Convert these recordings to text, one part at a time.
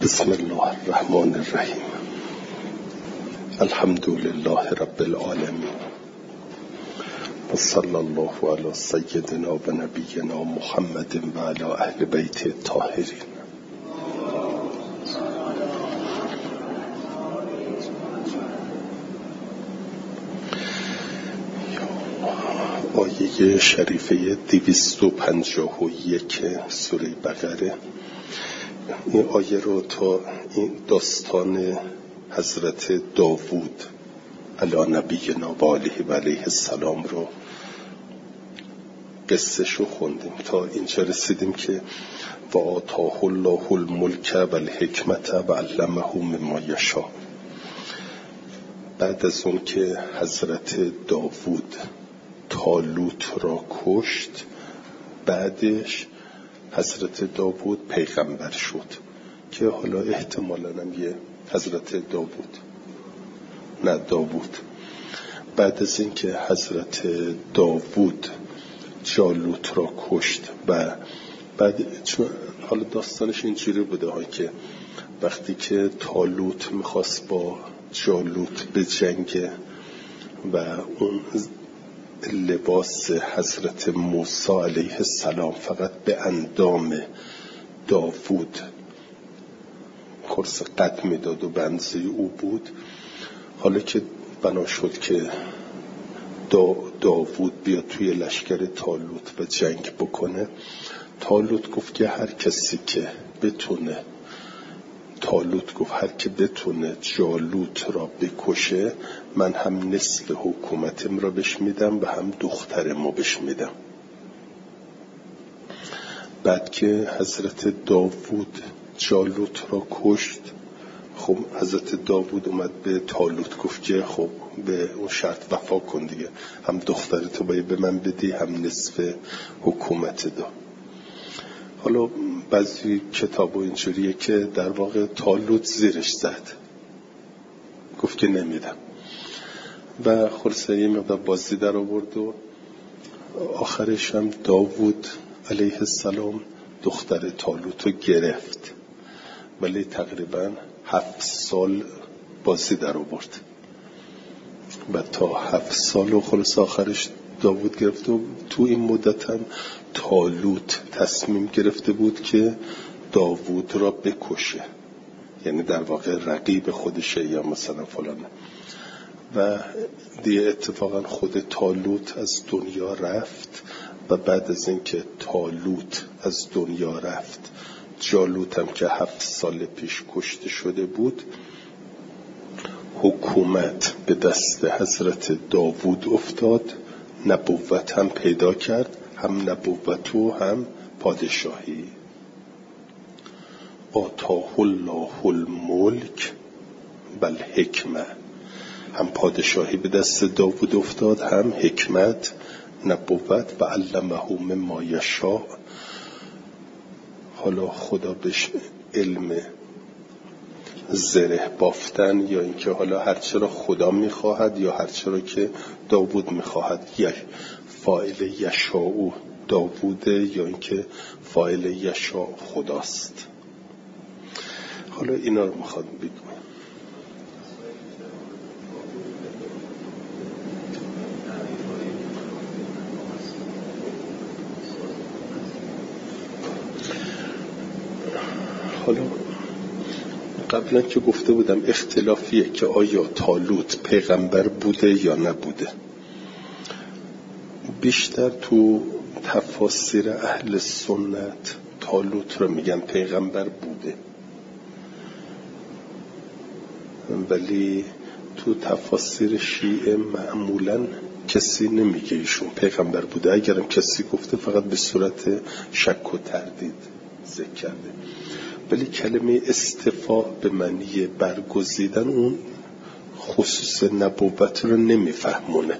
بسم الله الرحمن الرحیم. الحمد لله رب العالمین و صلی الله علی سیدنا و نبینا محمد و علی اهل بیت الطاهرین. آیه شریفه 251 سوره بقره. این آیه رو تا این داستان حضرت داوود علی نبینا و علیه السلام رو قصه شو خوندیم تا اینجا رسیدیم که و آتاه الله الملک و الحکمت و علمه مما یشاء. بعد از اون که حضرت داوود طالوت را کشت، بعدش حضرت داوود پیغمبر شد که حالا احتمالاً هم یه حضرت داوود بعد از این که حضرت داوود جالوت را کشت و بعد چون حالا داستانش اینجوری بوده ها که وقتی که طالوت میخواست با جالوت به جنگ و اون لباس حضرت موسی علیه السلام فقط به اندام داوود خرس قد میداد و بنزه او بود، حالا که بنا شد که داوود بیاد توی لشکر طالوت و جنگ بکنه، طالوت گفت که هر که بتونه جالوت را بکشه، من هم نصف حکومتم را بهش میدم و هم دخترمو بهش میدم. بعد که حضرت داوود جالوت را کشت، خب حضرت داوود اومد به طالوت گفت که خب به اون شرط وفا کن دیگه، هم دخترتو باید به من بدی هم نصف حکومت دا. حالا بعضی کتابو اینجوریه که در واقع طالوت زیرش زد، گفت که نمیدم و خلاصه یه مقدار بازی در آورد و آخرش هم داوود علیه السلام دختر طالوتو گرفت، ولی تقریبا 7 سال بازی در آورد و تا 7 سال و خلاص آخرش داوود گرفت و تو این مدت هم طالوت تصمیم گرفته بود که داوود را بکشه، یعنی در واقع رقیب خودشه یا مثلا فلان. و دیگه اتفاقا خود طالوت از دنیا رفت و بعد از اینکه طالوت از دنیا رفت، جالوت هم که 7 سال پیش کشته شده بود، حکومت به دست حضرت داوود افتاد، نبوت هم پیدا کرد، هم نبوت و هم پادشاهی. آتاه الله الملک و الحکمه، هم پادشاهی به دست داوود افتاد، هم حکمت، نبوت و علمه مما یشاء. حالا خدا بهش علم زره بافتن یا اینکه حالا هرچه را خدا میخواهد یا هرچه را که داوود میخواهد، فاعل یشاء داووده یا اینکه فاعل یشاء خداست. حالا اینا رو میخواد بگم. حالا قبلا که گفته بودم اختلافیه که آیا طالوت پیغمبر بوده یا نبوده. بیشتر تو تفاسیر اهل سنت طالوت رو میگن پیغمبر بوده، ولی تو تفاسیر شیعه معمولا کسی نمیگه ایشون پیغمبر بوده. اگرم کسی گفته فقط به صورت شک و تردید ذکر کرده، ولی کلمه استفا به معنی برگزیدن اون خصوص نبوت رو نمیفهمونه.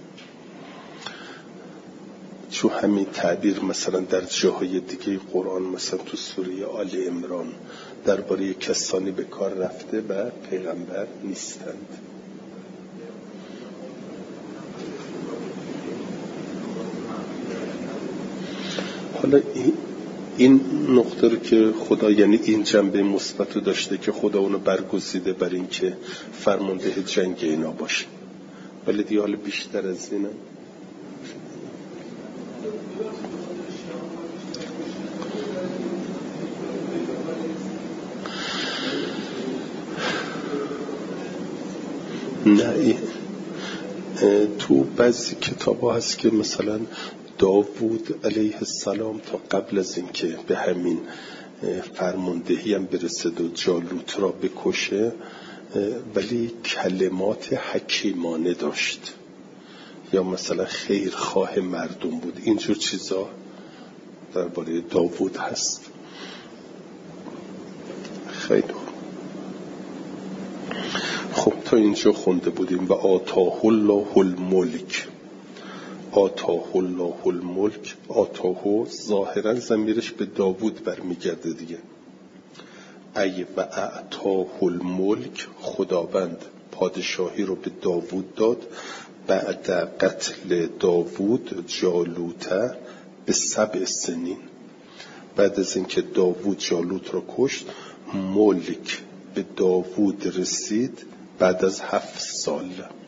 چون همین تعبیر مثلا در جاهای دیگه قرآن، مثلا تو سوره آل عمران درباره کسانی به کار رفته و پیغمبر نیستند. حالا این نقطه رو که خدا، یعنی این جنبه مثبت رو داشته که خدا اونو برگزیده بر این که فرمانده جنگ اینا باشه. ولی دیگه حالا بیشتر از اینه نه. تو بعضی کتاب ها هست که مثلا داوود علیه السلام تا قبل از این که به همین فرماندهی هم برسد و جالوت را بکشه، ولی کلمات حکیمانه داشت، یا مثلا خیرخواه مردم بود. اینجور چیزا درباره داوود هست. خیلی خب تا اینجا خونده بودیم. و آتاه الله الملک. آتاه الله الملک، آتاه ظاهرا ضمیرش به داوود برمیگرده دیگه. ای و اعطاه الملک، خداوند پادشاهی رو به داوود داد بعد قتل داوود جالوت به 7 سنین. بعد از اینکه داوود جالوت رو کشت، ملک به داوود رسید بعد از 7 سال.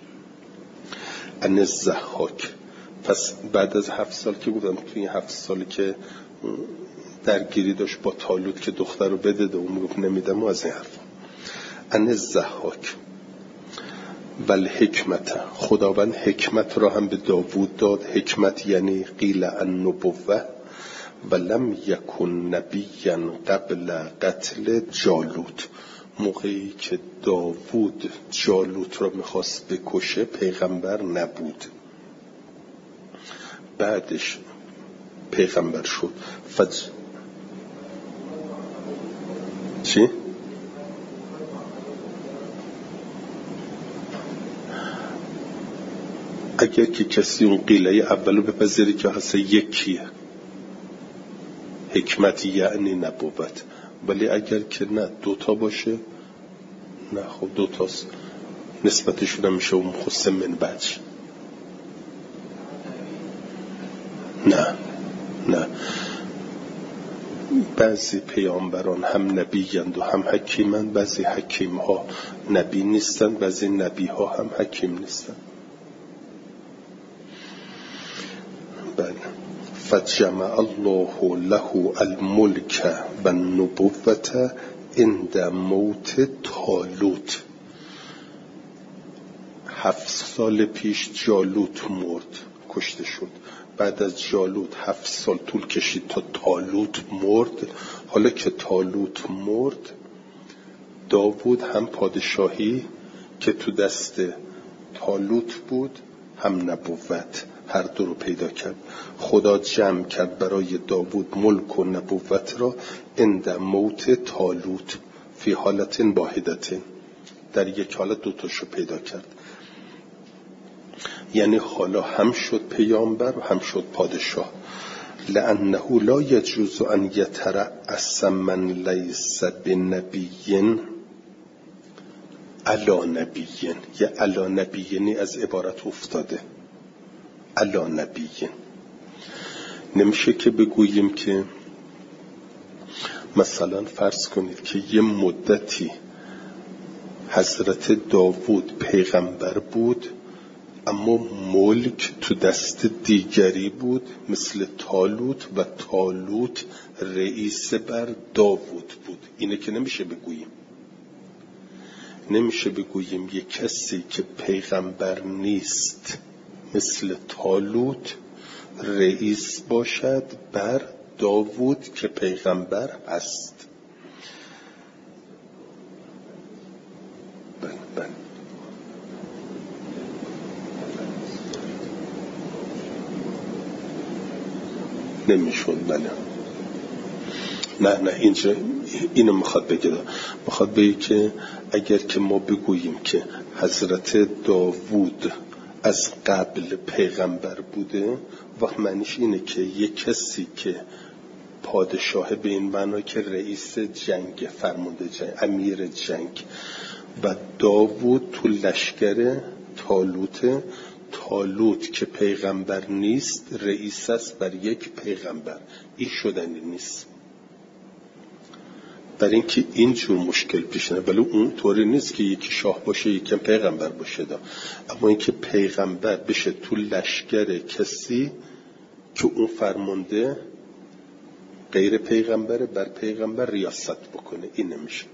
ان الضحاک، پس بعد از 7 سال که بودم، توی این 7 سالی که درگیری داشت با طالوت که دختر رو بده و اون میگفت نمیدم و از این حرفا. ان الضحاک والحکمت، خداوند حکمت را هم به داوود داد. حکمت یعنی قیل النبوه ولم یکن نبیا قبل قتل جالوت. موقعی که داوود جالوت را میخواست بکشه پیغمبر نبود، بعدش پیغمبر شد. چی؟ اگر که کسی اون قیله اولو بپذیره که هست یکیه، حکمت یعنی نبوت. ولی اگر که نه دوتا باشه، نه خب دوتاست، نسبتشون هم میشه اون خصه من بعدش. نه بعضی پیامبران هم نبیند و هم حکیمند. بعضی حکیم ها نبی نیستن، بعضی نبی ها هم حکیم نیستن. بله. فجمع الله له الملک و النبوة عند موت طالوت. 7 سال پیش جالوت مرد، کشته شد. بعد از جالوت 7 سال طول کشید تا طالوت مرد. حالا که طالوت مرد، داوود هم پادشاهی که تو دست طالوت بود هم نبوت، هر دو رو پیدا کرد. خدا جمع کرد برای داوود ملک و نبوت را عند موت طالوت فی حالت واحدة، در یک حالت دوتاشو پیدا کرد. یعنی حالا هم شد پیامبر و هم شد پادشاه. لانه لا یجوز ان یترأس من لیس بنبی علی نبی. یا علی نبی یعنی از عبارت افتاده. علی نبی نمیشه که بگوییم که مثلا فرض کنید که یه مدتی حضرت داوود پیغمبر بود اما ملک تو دست دیگری بود مثل طالوت و طالوت رئیس بر داوود بود. اینه که نمیشه بگوییم. نمیشه بگوییم یک کسی که پیغمبر نیست مثل طالوت رئیس باشد بر داوود که پیغمبر است. بله. نمیشون. بله. نه اینجا اینو میخواد بگه. میخواد بگه که اگر که ما بگوییم که حضرت داوود از قبل پیغمبر بوده، وقت معنیش اینه که یک کسی که پادشاه به این معنا که رئیس جنگ، فرمانده جنگ، امیر جنگ، و داوود تو لشکر طالوت که پیغمبر نیست رئیس است بر یک پیغمبر، این شدنی نیست. برای اینکه اینجور مشکل پیش نیاد. ولی اون طوری نیست که یکی شاه باشه یکی پیغمبر باشه اما اینکه پیغمبر بشه تو لشکر کسی که اون فرمانده غیر پیغمبره بر پیغمبر ریاست بکنه، این نمیشه.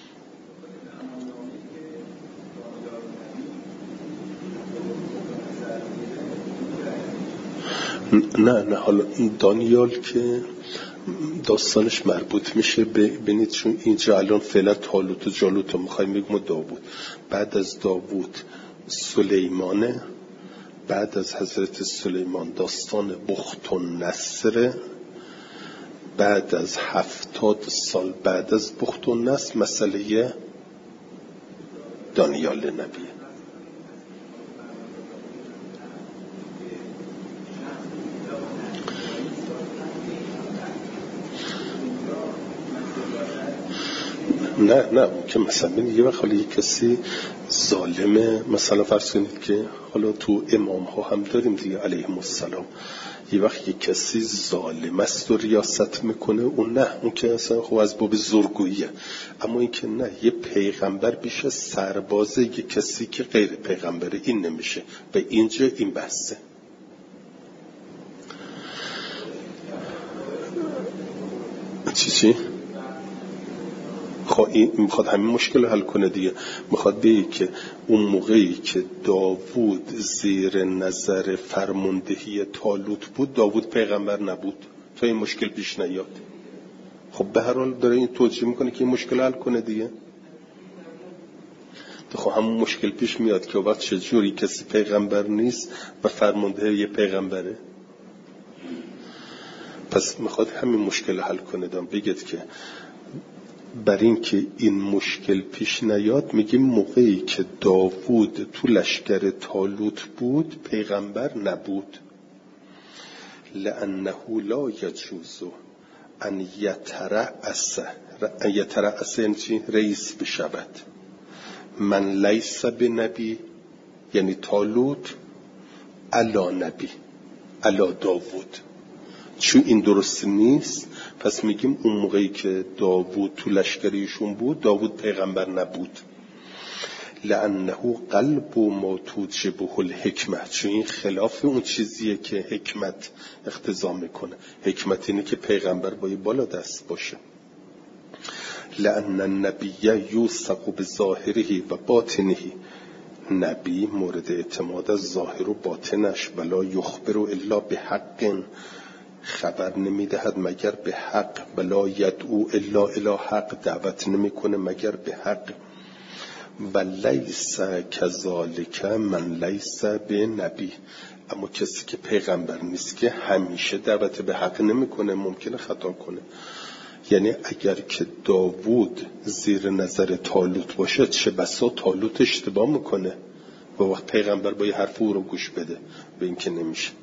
نه حالا این دانیال که داستانش مربوط میشه ببینید، چون اینجا الان فعلا طالوت و جالوت رو میخوایم بگیم داوود، بعد از داوود سلیمانه، بعد از حضرت سلیمان داستان بخت و نصر، بعد از 70 سال بعد از بخت و نصر مسئله دانیال نبیه. نه اون که مثلا یه وقت حالا یه کسی ظالمه، مثلا فرض کنید که حالا تو امام ها هم داریم دیگه علیهم السلام، یه وقت یه کسی ظالم است و ریاست میکنه، اون نه، اون که اصلا خب از باب زورگوییه. اما این که نه، یه پیغمبر بیشه سربازه یه کسی که غیر پیغمبره، این نمیشه. و اینجا این بحثه. چی؟ خب این میخواد همین مشکل حل کنه دیگه. میخواد بگه که اون موقعی که داوود زیر نظر فرماندهی طالوت بود، داوود پیغمبر نبود تا این مشکل پیش نیاد. خب به هر حال داره این توجیه میکنه که این مشکل حل کنه دیگه. خب همون مشکل پیش میاد که وقت چجوری کسی پیغمبر نیست و فرمانده یه پیغمبره. پس میخواد همین مشکل حل کنه. بگید که بر این که این مشکل پیش نیاد، میگیم موقعی که داوود تو لشکر طالوت بود پیغمبر نبود. لأنه لا یجوز ان یترأس رئیس بشود من لیس بنبی، یعنی طالوت علا نبی علا داوود. چون این درست نیست، پس میگیم اون موقعی که داوود تو لشکریشون بود داوود پیغمبر نبود. لأنه قلب ما توجبه الحکمه، چون این خلاف اون چیزیه که حکمت اقتضا میکنه. حکمت اینه که پیغمبر باید بالا دست باشه. لأن النبی یوثق بظاهره و باطنه، نبی مورد اعتماد از ظاهر و باطنش. ولا یخبر الا بحق، خبر نمیدهد مگر به حق. ولا یدعو الا الی حق، دعوت نمیکنه مگر به حق. و لیس کذالک من لیس به نبی، اما کسی که پیغمبر نیست که همیشه دعوت به حق نمیکنه، ممکنه خطا کنه. یعنی اگر که داوود زیر نظر طالوت باشه، چه بسا طالوت اشتباه میکنه و وقت پیغمبر با یه حرف او رو گوش بده، به این که نمیشه.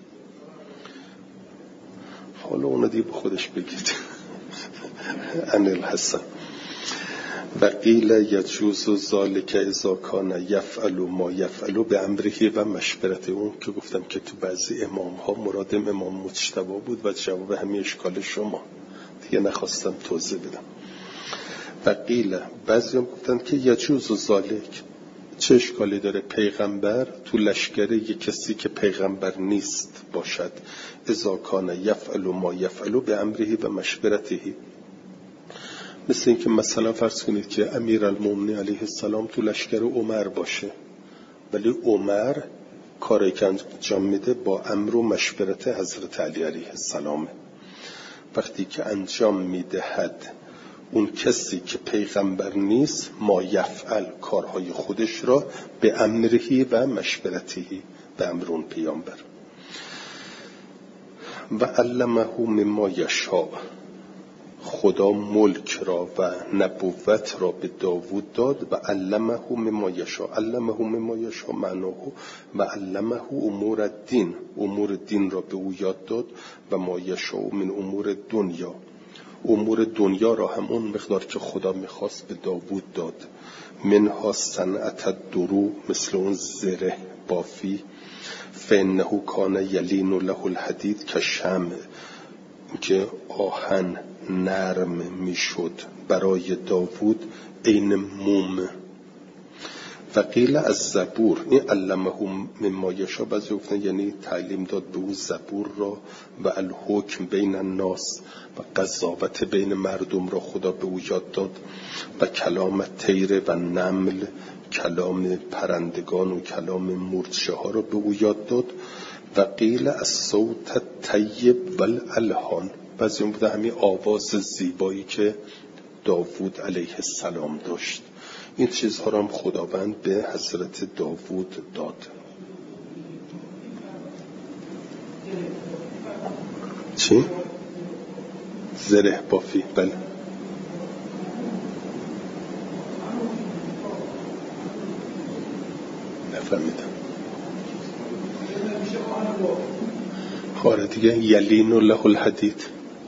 حالا اون دیگه به خودش بگید. عن الحسن و قیل یجوز ذالک اذا کان یفعل ما یفعل به امره و مشورته. اون که گفتم که تو بعضی امام ها مراد امام مجتبی بود و جواب همین اشکال شما دیگه نخواستم توضیح بدم. و قیل بعضی هم گفتن که یجوز ذالک، چه اشکالی داره پیغمبر تو لشکر یک کسی که پیغمبر نیست باشد. اذا کان یفعل ما یفعل به امره و مشورته، مثل این که مثلا فرض کنید که امیرالمومنین علیه السلام تو لشکر عمر باشه، ولی عمر کاری که انجام میده با امر و مشورت حضرت علی علیه السلام. وقتی که انجام میدهد اون کسی که پیغمبر نیست ما یفعل، کارهای خودش را به امرهی و مشورتهی، به امر اون پیامبر. و علمه مما یشاء، خدا ملک را و نبوت را به داوود داد. و علمه مما یشاء، علمه مما یشاء معناه و علمه امور الدین، امور دین را به او یاد داد. و ما یشاء من امور دنیا، امور دنیا را هم اون مقدار که خدا میخواست به داوود داد. منها صنعت درو، مثل اون زره بافی. فانه کان یلین له الحدید کشمع، که آهن نرم میشد برای داوود عین موم. و قیل از زبور، این علمه مما یشاء، بعضی گفتن یعنی تعلیم داد به او زبور را، و الحکم بین الناس، و قضاوت بین مردم را خدا به او یاد داد، و کلام طیر و نمل، کلام پرندگان و کلام مورچه ها را به او یاد داد. و قیل از صوت طیب و الالحان، بعضی بوده همین آواز زیبایی که داوود علیه السلام داشت. این چیزها را هم خداوند به حضرت داوود داد. چی؟ زره بافی. بله نفهمیدم. خاره دیگه. یلین له الحدید،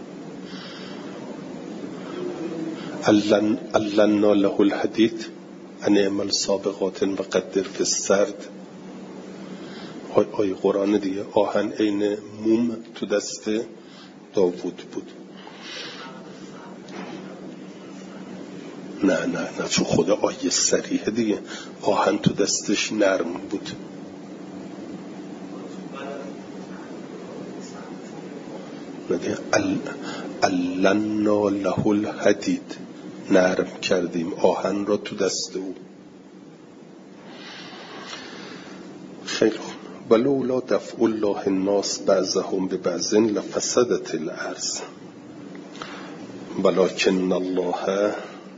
علنا له الحدید ان اعمل سابقات و قدر فی السرد. آیه قرآن دیگه. آهن عین موم تو دست داوود بود. نه چون خدا آیه صریحه دیگه. آهن تو دستش نرم بود. علنا له الحدید، نرم کردیم آهن را تو دست او. خیلی خوب. ولولا دفع الله الناس بعضهم ببعض لفسدت الارض ولکن الله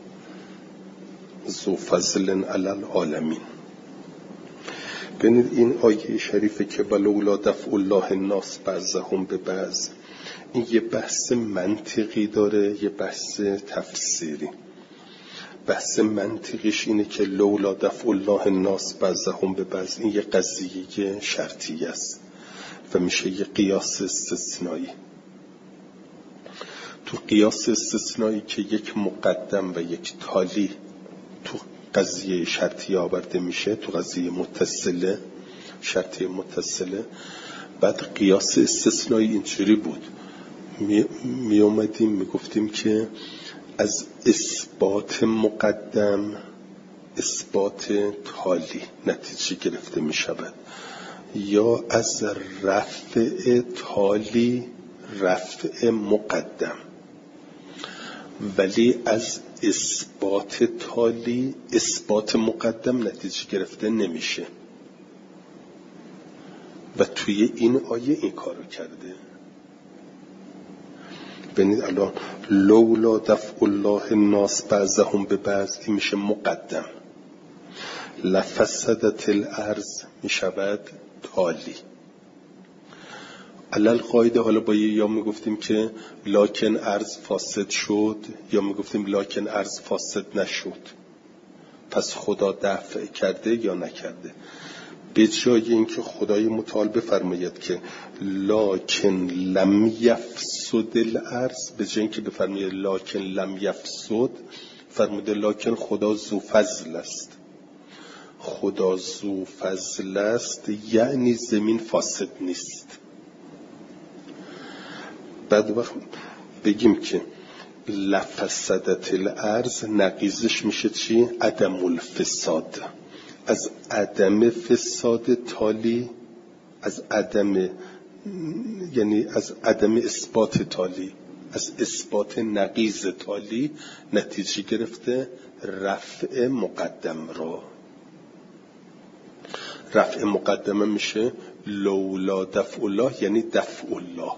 ذو فضل علی العالمین. ببینید این آیه شریفه که ولولا دفع الله الناس بعضهم ببعض، این یه بحث منطقی داره، یه بحث تفسیری. بحث منطقیش اینه که لولا دفع الله الناس بعضهم ببعض، این یه قضیه شرطی است و میشه یه قیاس استثنایی. تو قیاس استثنایی که یک مقدم و یک تالی تو قضیه شرطی آورده میشه، تو قضیه متصله، شرطی متصله، بعد قیاس استثنایی اینجوری بود. می اومدیم می گفتیم که از اثبات مقدم اثبات تالی نتیجه گرفته می شود، یا از رفع تالی رفع مقدم، ولی از اثبات تالی اثبات مقدم نتیجه گرفته نمیشه. و توی این آیه این کارو کرده. ببینید الان لولا دفع الله الناس بعضهم ببعض، این میشه مقدم. لفسدت الارض میشود تالی. علل قاعده حالا با یا میگفتیم که لاکن ارض فاسد شد، یا میگفتیم لاکن ارض فاسد نشد. پس خدا دفع کرده یا نکرده. به جای اینکه خدای متعال بفرماید که لاکن لم یفسد الارض، به جای اینکه بفرماید لاکن لم یفسد، فرموده لاکن خدا ذو فضل است. خدا ذو فضل است یعنی زمین فاسد نیست. بعد وقت بگیم که لفسدت الارض، نقیزش میشه چی؟ عدم الفساد. از عدم فساد تالی، از عدم، یعنی از عدم اثبات تالی، از اثبات نقیض تالی نتیجه گرفته رفع مقدم را. رفع مقدمه میشه لولا دفع الله، یعنی دفع الله.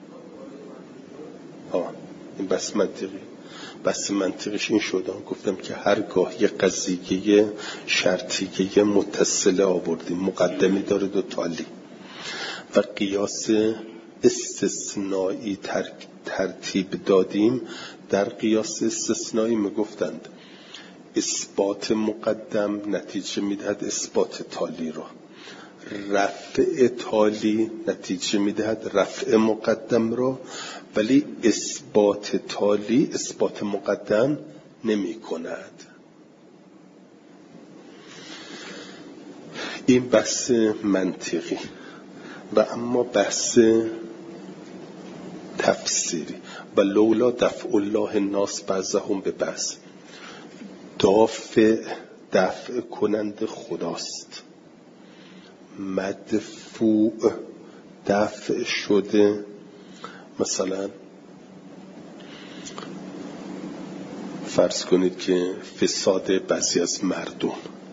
این بس منطقی. بس منطقش این شده. گفتم که هرگاه یه قضیه شرطیه متصله آوردیم، مقدمی داره دو تالی، و قیاس استثنایی ترتیب دادیم، در قیاس استثنایی میگفتند اثبات مقدم نتیجه میدهد اثبات تالی را، رفع تالی نتیجه میدهد رفع مقدم را، ولی اثبات تالی اثبات مقدم نمی کند. این بحث منطقی. و اما بحث تفسیری و لولا دفع الله الناس بعضهم به بعض. دفع کنند خداست، مدفوع دفع شده. مثلا فرض کنید که فساد بعضی از مردم،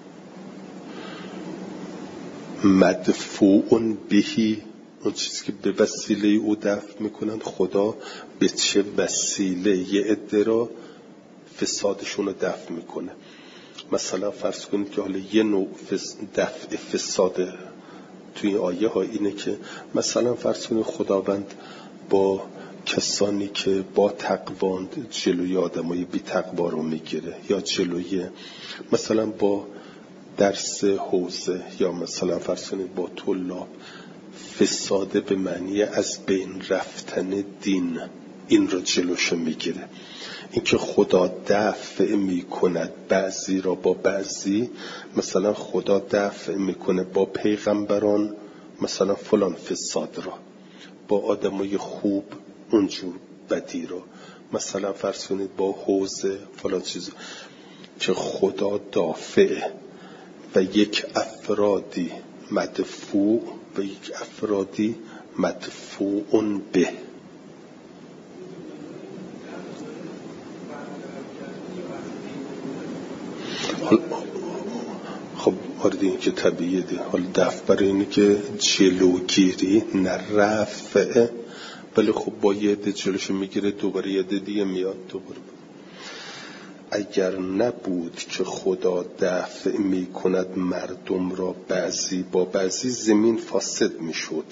مدفوع بهی اون چیزی که به وسیله او دفع میکنند، خدا به چه وسیله یه عده را فسادشون رو دفع میکنه. مثلا فرض کنید که حالا یه نوع دفع فساد توی این آیه ها اینه که مثلا فرض کنید خداوند با کسانی که با تقواند جلوی آدمای بی تقوا رو میگیره، یا جلوی مثلا با درس حوزه، یا مثلا فرض کنید با طلاب، فساد به معنی از بین رفتن دین، این رو جلوش میگیره. اینکه خدا دفع میکند بعضی را با بعضی، مثلا خدا دفع میکنه با پیغمبران مثلا فلان فساد را، با آدمای خوب اونجور بدی را، مثلا فرض کنید با حوزه فلان چیز، که خدا دافعه و یک افرادی مدفوع و یک افرادی مدفوع به. خب آره این که طبیعیه دی. حالا دفع برای اینه که جلوگیری نه رفعه، ولی خب با یه عده جلوش میگیره، دوباره یه عده دیگه میاد دوباره. اگر نبود که خدا دفع میکند مردم را بعضی با بعضی، زمین فاسد میشد.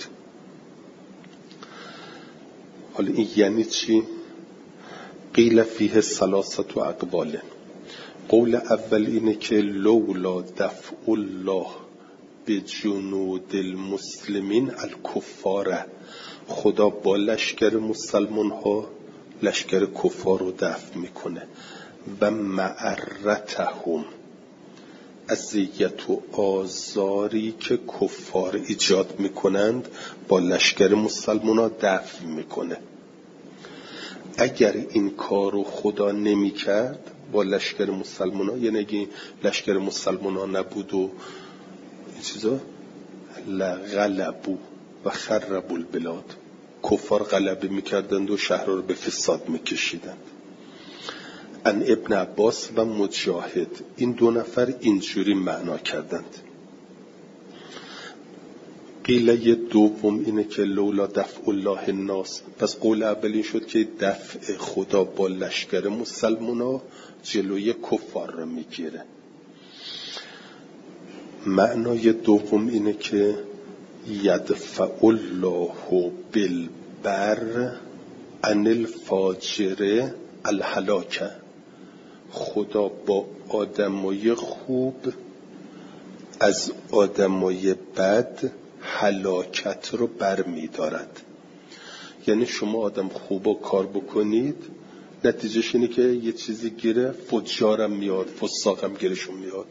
حالا این یعنی چی؟ قیل فیه ثلاثه اقوال. قول اول اینه که لولا دفع الله به جنود المسلمین الکفار، خدا با لشکر مسلمان ها لشکر کفار رو دفع میکنه. و معرتهم، اذیت و آزاری که کفار ایجاد میکنند با لشکر مسلمان ها دفع میکنه. اگر این کارو خدا نمیکرد با لشکر مسلمان ها، یعنی اگه لشکر مسلمان ها نبود و این چیزا، لغلبو و خربوا البلاد، کفار غلبه میکردند و شهر رو به فساد میکشیدند. ان ابن عباس و مجاهد، این دو نفر اینجوری معنا کردند. قیله دوم اینه که لولا دفع الله الناس، پس قول اولی شد که دفع خدا با لشکر مسلمانا جلوی کفار رو میگیره. معنای دوم اینه که یدفع الله بالبر عن الفاجر الهلاک، خدا با آدمای خوب از آدمای بد هلاکت رو برمی‌دارد. یعنی شما آدم خوبا کار بکنید، نتیجهش اینه که یه چیزی گیره، فجارم میاد، فساقم گیرشون میاد.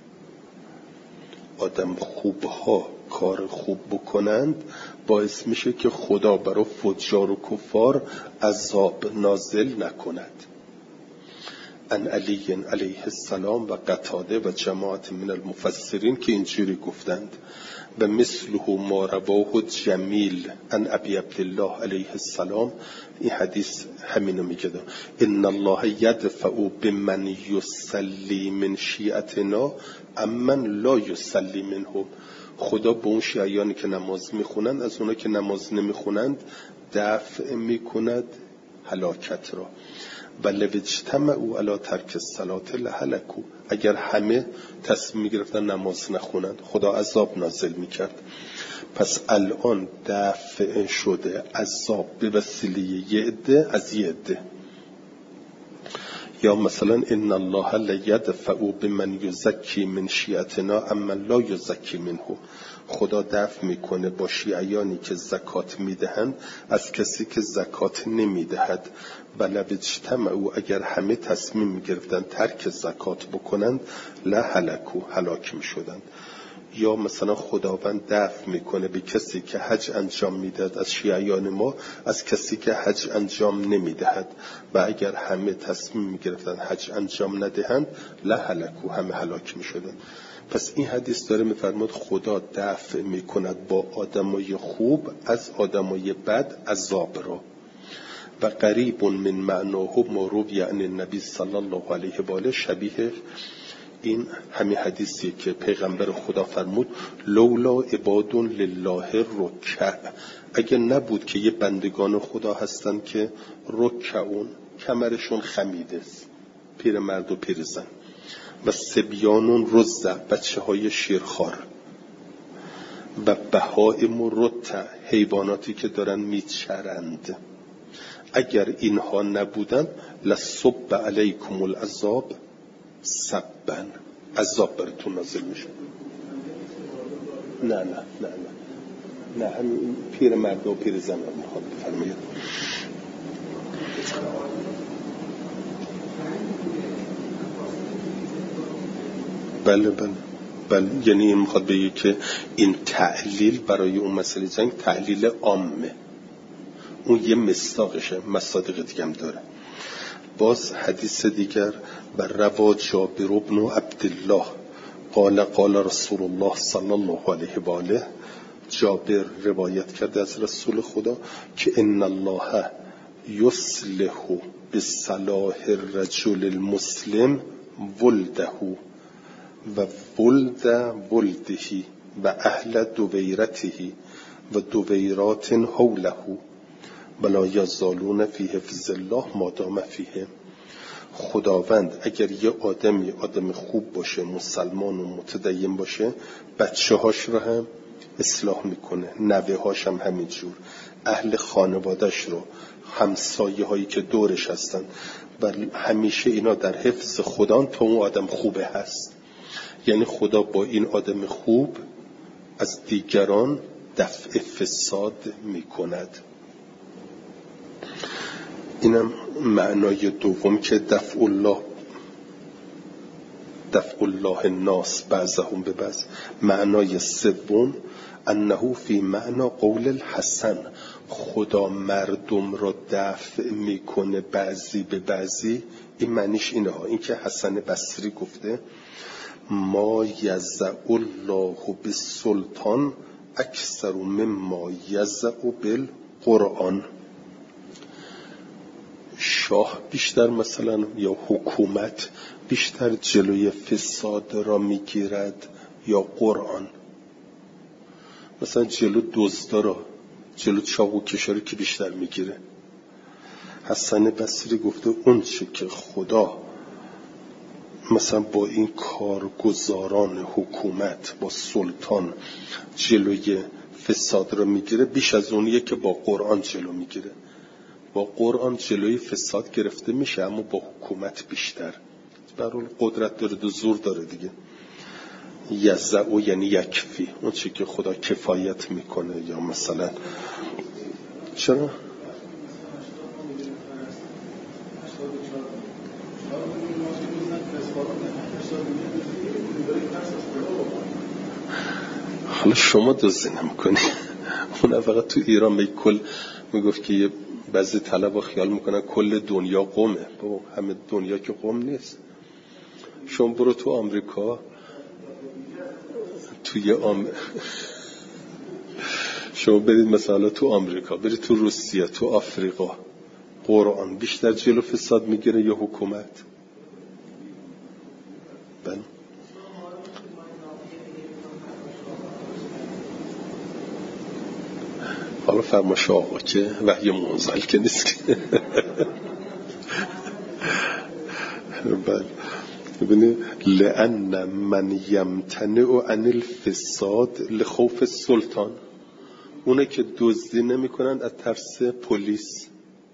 آدم خوبها کار خوب بکنند باعث میشه که خدا برای فجار و کفار عذاب نازل نکند. ان علی علیه السلام و قتاده و جماعت من المفسرین که اینجوری گفتند. و مثله ما رواه جمیل ان ابی عبدالله علیه السلام، این حدیث همینو میگه، ان الله یدفع بمن یصلی من شیعتنا امن لا یصلی منهم، خدا به اون شیعیانی که نماز میخونند از اونا که نماز نمیخونند دفع میکند هلاکت را. بل اجتمعوا علی ترک الصلاة لهلکوا، اگر همه تصمیم میگرفتن نماز نخونند خدا عذاب نازل میکرد. پس الان دفع شده عذاب به وسیله یه عده از یه عده. یا مثلا ان الله لیدفع بمن یزکی من شیعتنا اما لا یزکی منه، خدا دفع میکنه با شیعیانی که زکات میدهند از کسی که زکات نمیدهد. ولو اجتمعوا، اگر همه تصمیم میگرفتن ترک زکات بکنند لهلکوا، هلاک میشدند. یا مثلا خداوند دفع میکنه به کسی که حج انجام میدهد از شیعیان ما از کسی که حج انجام نمیدهد، و اگر همه تصمیم میگرفتن حج انجام ندهند لهلکو، همه هلاک میشدن. پس این حدیث داره میفرماد خدا دفع میکند با آدمای خوب از آدمای بد عذاب را. و قریب من معناه ما روی یعنی نبی صلی الله علیه و آله، شبیه این همین حدیثی که پیغمبر خدا فرمود لولا عباد لله رکع، اگه نبود که یه بندگان خدا هستن که رکعون کمرشون خمیده است، پیرمرد و پیرزن، و سبیانون رزع، بچه های شیرخوار، و بهائم رتع، حیواناتی که دارن میچرند، اگر اینها نبودن لصب علیکم العذاب صبا، عذاب براتون نازل میشه. نه همین پیر مرد و پیر زن رو میخواد بفرمایید. بله یعنی این میخواد بگه که این تعلیل برای اون مسئله جنگ تعلیل عامه، اون یه مصداقشه، مصادیق دیگه هم داره. باز حدیث دیگر بر روا جابر بن عبدالله قال رسول الله صلی الله علیه و آله، جابر روایت کرده از رسول خدا که ان الله یصلح بصلاح الرجل المسلم ولده و ولد ولده و اهل دویرته و دویرات حوله ولا یزالون فی حفظ الله ما دام فیه. خداوند اگر یه آدم خوب باشه، مسلمان و متدین باشه، بچه هاش رو هم اصلاح میکنه، نوه هاش هم همینجور، اهل خانوادش رو، همسایه هایی که دورش هستن، و همیشه اینا در حفظ خدا تا اون آدم خوبه هست. یعنی خدا با این آدم خوب از دیگران دفع فساد میکند. اینم معنای دوم که دفع الله الناس بعضهم به بعض. معنای سوم انه فی معنا قول الحسن، خدا مردم را دفع میکنه بعضی به بعضی. این معنیش اینه ها، این که حسن بصری گفته ما یزع الله بالسلطان اکثر مما یزع بالقرآن. شاه بیشتر مثلا یا حکومت بیشتر جلوی فساد را میگیرد یا قرآن؟ مثلا جلو دزدا را، جلو چاقو کشا را که بیشتر میگیره. حسن بصری گفته اون چه که خدا مثلا با این کارگزاران حکومت، با سلطان جلوی فساد را میگیره، بیش از اونیه که با قرآن جلو میگیره. با قرآن جلوی فساد گرفته میشه، اما با حکومت بیشتر. برای قدرت داره و زور داره دیگه. یزعو یعنی یکفی، اون چی که خدا کفایت میکنه. یا مثلا چرا؟ حالا شما دزدی نمیکنی. اون فقط تو ایران به کل میگفت که بعضی طلبا خیال میکنن کل دنیا قومه. بابا همه دنیا که قوم نیست. شما برو تو آمریکا، شما برید مثلا تو آمریکا، برید تو روسیه، تو آفریقا، قرآن بیشتر جلو فساد میگیره یا حکومت؟ بله. حالا فرماش آقا که وحی منزل که نیست. بله. ببینید لأن من یمتنع عن الفساد لخوف السلطان، اونه که دزدی نمی کنند از ترس پلیس.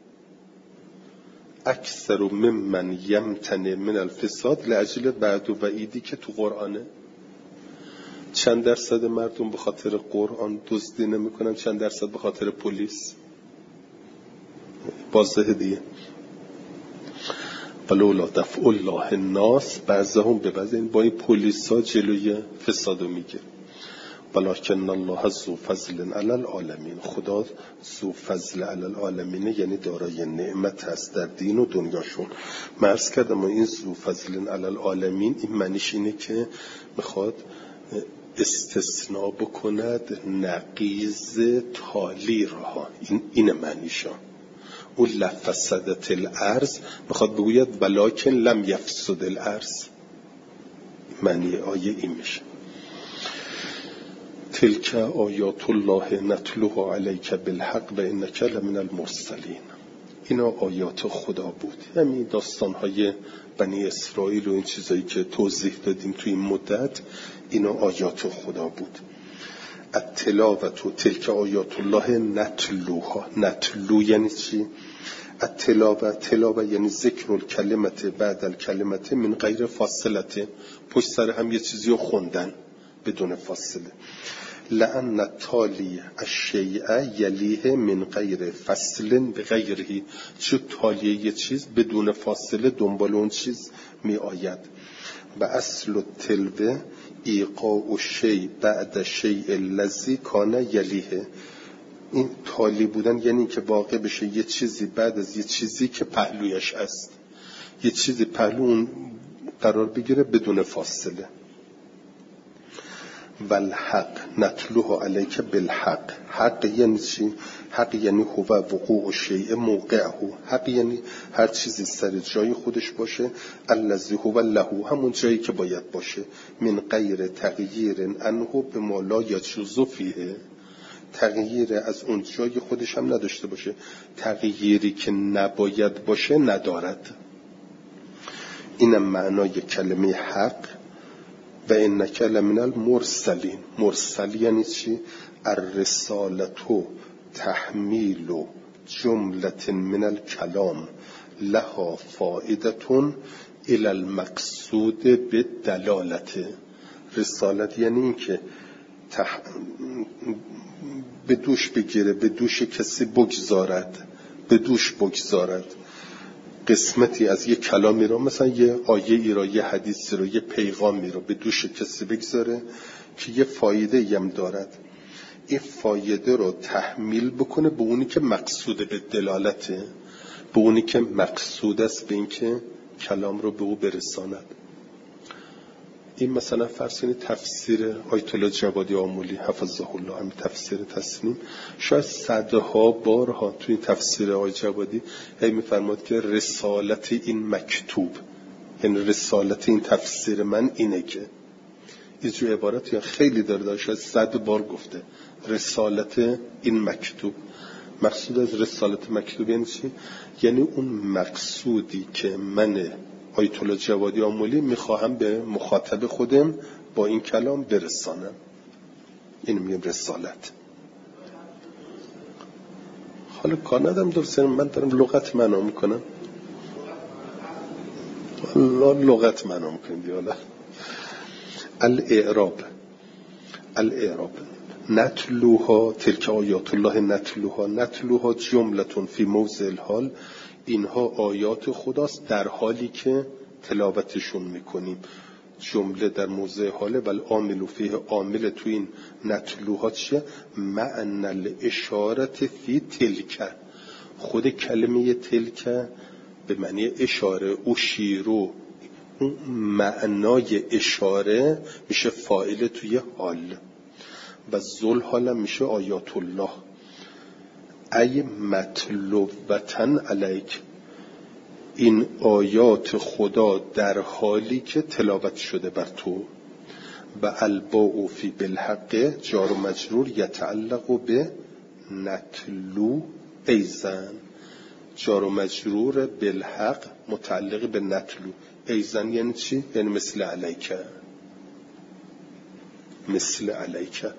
اکثر ممن یمتنع من الفساد لاجل بعد و وعیدی که تو قرآنه. چند درصد مردم به خاطر قرآن دزدی نمی کنند، چند درصد به خاطر پلیس. واضحه دیگه. ولولا دفع الله الناس بعضهم به بعض، با این پلیسا جلوی فسادو میگیره. ولکن الله ذو فضل علی العالمین. خدا ذو فضل علی العالمین یعنی دارای نعمت هست در دین و دنیاشون. من عرض کردم این ذو فضل علی العالمین این معنیش اینه که میخواد استثناء بکند نقیض تالی را. این معنیشا. اون لفسدت الارض میخواد بگوید ولکن لم یفسد الارض. معنی آیه این میشه. تلک آیات الله نتلوها علیک بالحق و انک لمن المرسلین. اینا آیات خدا بود، یعنی داستانهای بنی اسرائیل و این چیزایی که توضیح دادیم توی این مدت، اینا آیات خدا بود. التلاوت و تلک آیات الله نتلوها. نتلو یعنی چی؟ التلاوه یعنی ذکر الکلمت بعد الکلمت من غیر فاصله، پشت سر هم یه چیزی رو خوندن بدون فاصله. لأن التالی الشیء یلیه من غیر فصل بغیره، چون تالیه یه چیز بدون فاصله دنبال اون چیز می آید. و اصل التلوه ایقاع الشیء بعد الشیء الذی کان یلیه. این تالی بودن یعنی که واقع بشه یه چیزی بعد از یه چیزی که پهلویش است، یه چیزی پهلو اون قرار بگیره بدون فاصله. والحق نتلوه علیک بالحق. حق یعنی چی؟ حق یعنی هو وقوع الشیء موقعه. حق یعنی هر چیزی سر جای خودش باشه، الذی هو له، همون جایی که باید باشه، من غیر تغییر عنه بما لا یجوز فیه. تغییر از اون جای خودش هم نداشته باشه، تغییری که نباید باشه ندارد. اینم معنای کلمه حق. و انک لمن المرسلین. مرسل یعنی چی؟ الرسالة تحمیل جملة من الکلام لها فائدة الى المقصود بالدلالة. رسالت یعنی این که به دوش بگیره، به دوش کسی بگذارد، به دوش بگذارد قسمتی از یه کلامی رو، مثلا یه آیه ای رو، یه حدیثی رو، یه پیغامی رو به دوش کسی بگذاره که یه فایده هم دارد. این فایده رو تحمیل بکنه به اونی که مقصود به دلالته، به اونی که مقصود است به این که کلام رو به او برساند. این مثلا فرض کنید تفسیر آیت الله جوادی آمولی حفظه الله، همین تفسیر تسنیم، شاید صدها بارها توی این تفسیر آیت جوادی هی می‌فرماد که رسالت این مکتوب، یعنی رسالت این تفسیر من اینه که اینجور عبارت یا خیلی داره، شاید 100 بار گفته رسالت این مکتوب. مقصود از رسالت مکتوب یعنی چی؟ یعنی اون مقصودی که من آیت الله جوادی آمولی میخواهم به مخاطب خودم با این کلام برسانم. این میگم رسالت. حالا کار ندارم درسته، من دارم لغت معنا میکنم. لغت معنا میکنم دیالا. الاعراب نتلوها تلک آیات الله نتلوها جملتون فی موضع الحال. اینها آیات خداست در حالی که تلاوتشون میکنیم. جمله در موضع حاله. ولی عامل فیه، عامل تو این نتلوها چیه؟ معنی الاشارت فی تلک. خود کلمه تلک به معنی اشاره، اشیرو، اون معنای اشاره میشه فاعل توی حال و ذل حال میشه آیات الله. ای مطلوبتن علیک، این آیات خدا در حالی که تلاوت شده بر تو. و الباء فی بالحق جار و مجرور یتعلق به نتلو ایزن. جار و مجرور بالحق متعلق به نتلو ایزن یعنی چی؟ یعنی مثل علیکه، مثل علیکه.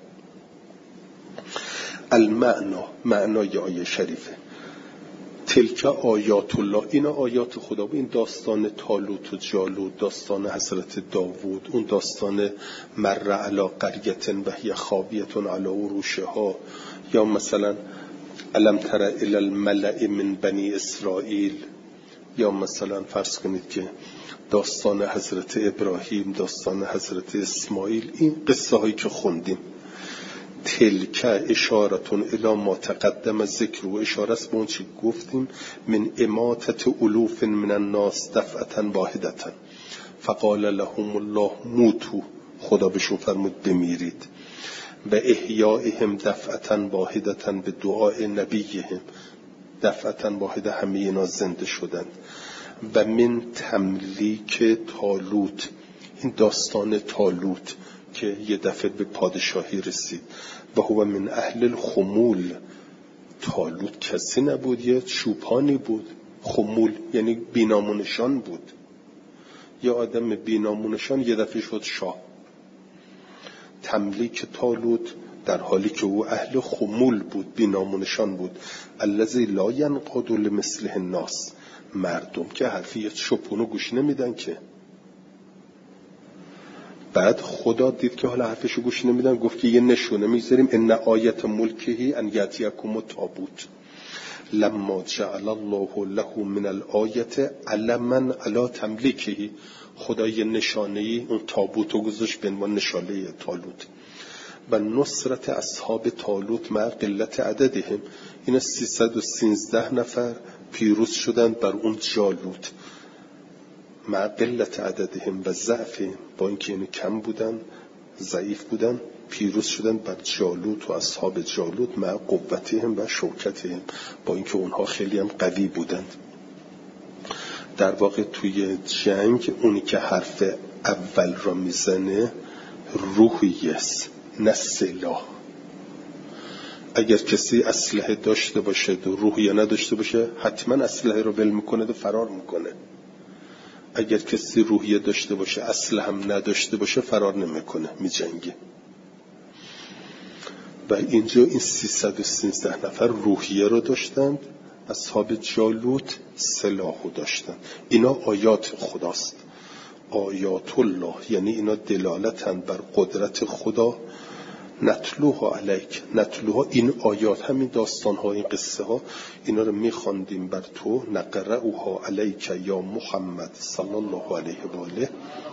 المعنا، معنای آیه شریفه. تلک آیات الله، این آیات خدا بود. این داستان طالوت و جالوت، داستان حضرت داوود، اون داستان مر علی قریة و هی خاویة علی عروشها، یا مثلا الم تر الی الملأ من بنی اسرائیل، یا مثلا فرض کنید که داستان حضرت ابراهیم، داستان حضرت اسماعیل. این قصه هایی که خوندیم تلک اشارتون الی ما تقدم ذکر، و اشاره است به اون چی گفتیم، من اماتت الوف من الناس دفعتا واحدتا فقال لهم الله موتو، خدا بهشون فرمود بمیرید، و احیائهم دفعتا واحدتا به دعای نبیهم، دفعتا واحده همه اینا زنده شدند. و من تملیک طالوت، این داستان طالوت که یه دفعه به پادشاهی رسید، و هو من اهل الخمول. طالوت کسی نبود، یه چوپانی بود. خمول یعنی بینامونشان بود، یه آدم بینامونشان یه دفعه شد شاه. تملیک طالوت در حالی که او اهل خمول بود، بینامونشان بود. الذی لا ینقاد لمثله الناس، مردم که حرفی شپونو گوش نمیدن که. بعد خدا دید که حالا حرفشو گوش نمیدن، گفت که یه نشونه میذاریم، ان آیت ملکه ان یاتیکم التابوت لما جعل الله له من الآیت علما علی تملیکه. خدا یه نشانه‌ای اون تابوتو گذاشت به عنوان نشانه طالوت. و نصرت اصحاب طالوت مع قلت عددهم، اینا 313 نفر پیروز شدند بر اون جالوت، مع قلت عددهم و ضعف، با اینکه این کم بودن، ضعیف بودن، پیروز شدن بر جالوت و اصحاب جالوت، مع قوتهم و شوکتهم، با اینکه اونها خیلی هم قوی بودند. در واقع توی جنگ اونی که حرف اول را میزنه روحیه است، نه سلاح. اگر کسی اسلحه داشته باشه و روحیه نداشته باشه، حتما اسلحه رو ول میکنه و فرار میکنه. اگر کسی روحیه داشته باشه اسلحه هم نداشته باشه، فرار نمیکنه، میجنگه. و اینجا این 313 نفر روحیه رو داشتند، اصحاب جالوت سلاحو داشتند. اینا آیات خداست، آیات الله، یعنی اینا دلالتن بر قدرت خدا. نتلوها علیک، نتلوها این آیات، همین داستان ها، این قصه ها، اینا رو میخواندیم بر تو، نقرأها علیک یا محمد صلی الله علیه و آله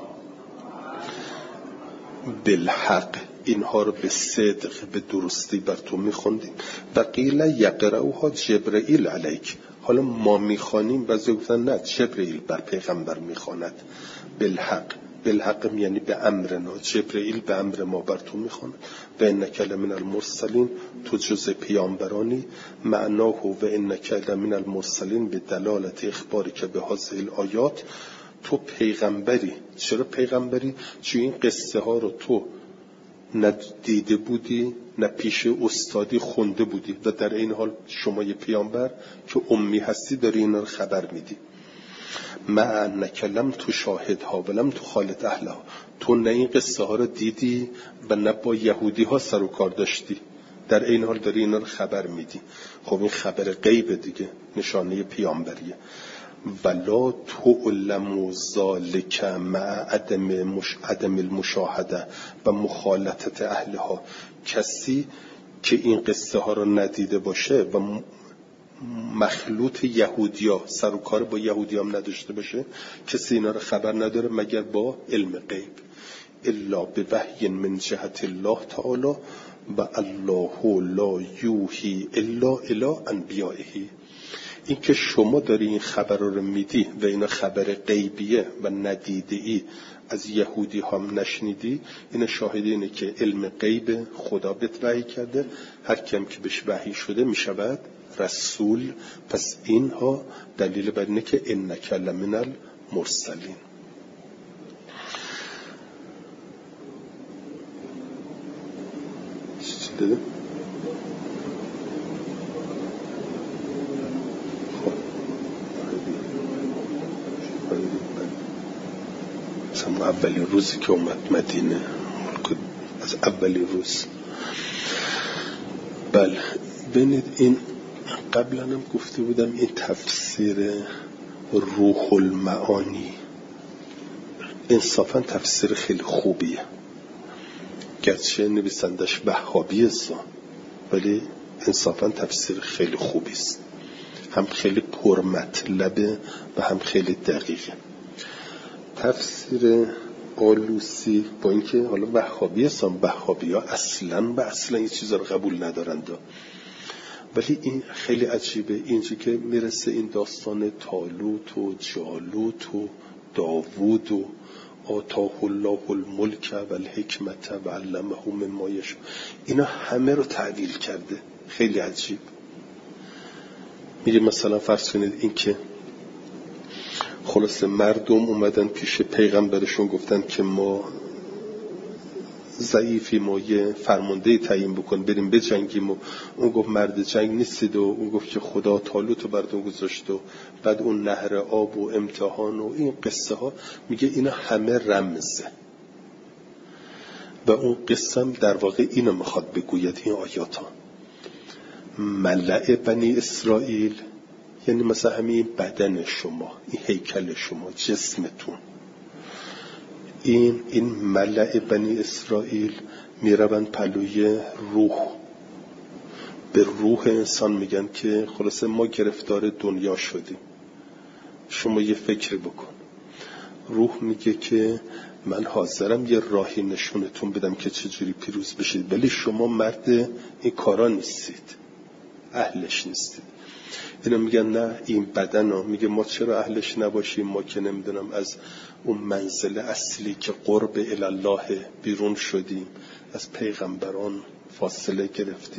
بالحق، اینها رو به صدق، به درستی بر تو میخوندیم. و قیل یقرأها جبرئیل علیک، حالا ما میخوانیم، بعضی گفتن نه، جبرئیل بر پیغمبر میخواند. بالحق، بالحق یعنی به امرنا، جبرئیل به امر ما بر تو میخواند. و انک لمن المرسلین، تو جز پیامبرانی. معناه و انک لمن المرسلین به دلالت اخباری که به هذه الآیات، تو پیغمبری. چرا پیغمبری؟ چون این قصه ها رو تو نه دیده بودی، نه پیش استادی خونده بودی، و در این حال شما یه پیامبر که امی هستی داری اینا رو خبر میدی. مع نکلم تو شاهدها ولم تو خالط اهلها، تو نه این قصه ها رو دیدی و نه با یهودی ها سر و کار داشتی، در این حال داری اینا رو خبر میدی. خب این خبر غیب دیگه، نشانه پیامبریه. ولا تعلم ذلک مع عدم المشاهده و مخالطت اهلها، کسی که این قصه ها رو ندیده باشه و مخلوط یهودیا، سر و کار با یهودی هم نداشته باشه، کسی اینا رو خبر نداره مگر با علم غیب. الا به وحی من جهت الله تعالی و الله لا یوحی الا الی انبیائه. این که شما داری این خبر رو میدی و اینا خبر غیبیه و ندیده ای، از یهودی هم نشنیدی، این شاهد اینه که علم غیب خدا بهت وحی کرده، هر کم که بهش وحی شده میشود رسول. پس اینها دلیل بر اینه که انک لمن المرسلین. چی دیده؟ مثلا اولین روزی که اومد مدینه، از اولین روز. بله ببینید، این قبلا هم گفته بودم، این تفسیر روح المعانی انصافا تفسیر خیلی خوبیه، گرچه نویسندش وهابی است ولی انصافا تفسیر خیلی خوبی است، هم خیلی پرمطلبه و هم خیلی دقیقه. تفسیر آلوسی با اینکه حالا وهابی ها اصلا این چیزا رو قبول ندارند، ولی این خیلی عجیبه. اینجا که میرسه این داستان طالوت و جالوت و داوود و آتاه الله الملک و الحکمت و علمه مما یشاء، اینا همه رو تعبیل کرده. خیلی عجیب. میگه مثلا فرض کنید این که خلاصه مردم اومدن پیش پیغمبرشون گفتن که ما ضعیفی، ما یه فرمانده تعیین بکن بریم بجنگیم، و اون گفت مرد جنگ نیستید، و اون گفت که خدا طالوت رو بردون گذاشت، و بعد اون نهر آب و امتحان و این قصه ها. میگه اینا همه رمزه و اون قصه هم در واقع اینو میخواد بگوید. این آیات ها ملأ بنی اسرائیل یعنی مثلا همین بدن شما، این هیکل شما، جسمتون، این ملأ بنی اسرائیل میروند پلوی روح. به روح انسان میگن که خلاصه ما گرفتار دنیا شدیم، شما یه فکر بکن. روح میگه که من حاضرم یه راهی نشونتون بدم که چجوری پیروز بشید، ولی شما مرد این کارا نیستید، اهلش نیستید. اینا میگن نه این بدن ها. میگه ما چرا اهلش نباشیم؟ ما که نمیدونم از اون منزل اصلی که قرب الله بیرون شدیم، از پیغمبران فاصله گرفتیم.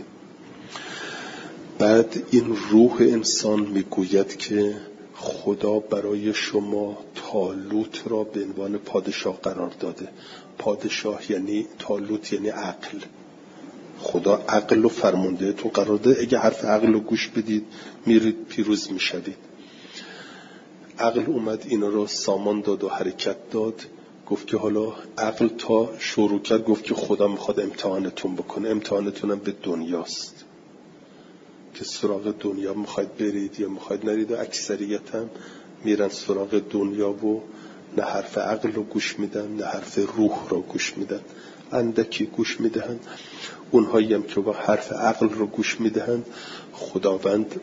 بعد این روح انسان میگوید که خدا برای شما طالوت را به عنوان پادشاه قرار داده. پادشاه یعنی طالوت یعنی عقل. خدا عقل و فرمانده تو قرار داده. اگه حرف عقل رو گوش بدید میرید پیروز میشوید. عقل اومد اینا رو سامان داد و حرکت داد. گفت که حالا عقل تا شروع کرد گفت که خدا میخواد امتحانتون بکنه. امتحانتونم به دنیاست که سراغ دنیا میخواید برید یا میخواید نرید، و اکثریت هم میرن سراغ دنیا و نه حرف عقل رو گوش میدن نه حرف روح رو گوش میدن. اندکی گوش میدهند. اونهایی هم که با حرف عقل رو گوش میدهند، خداوند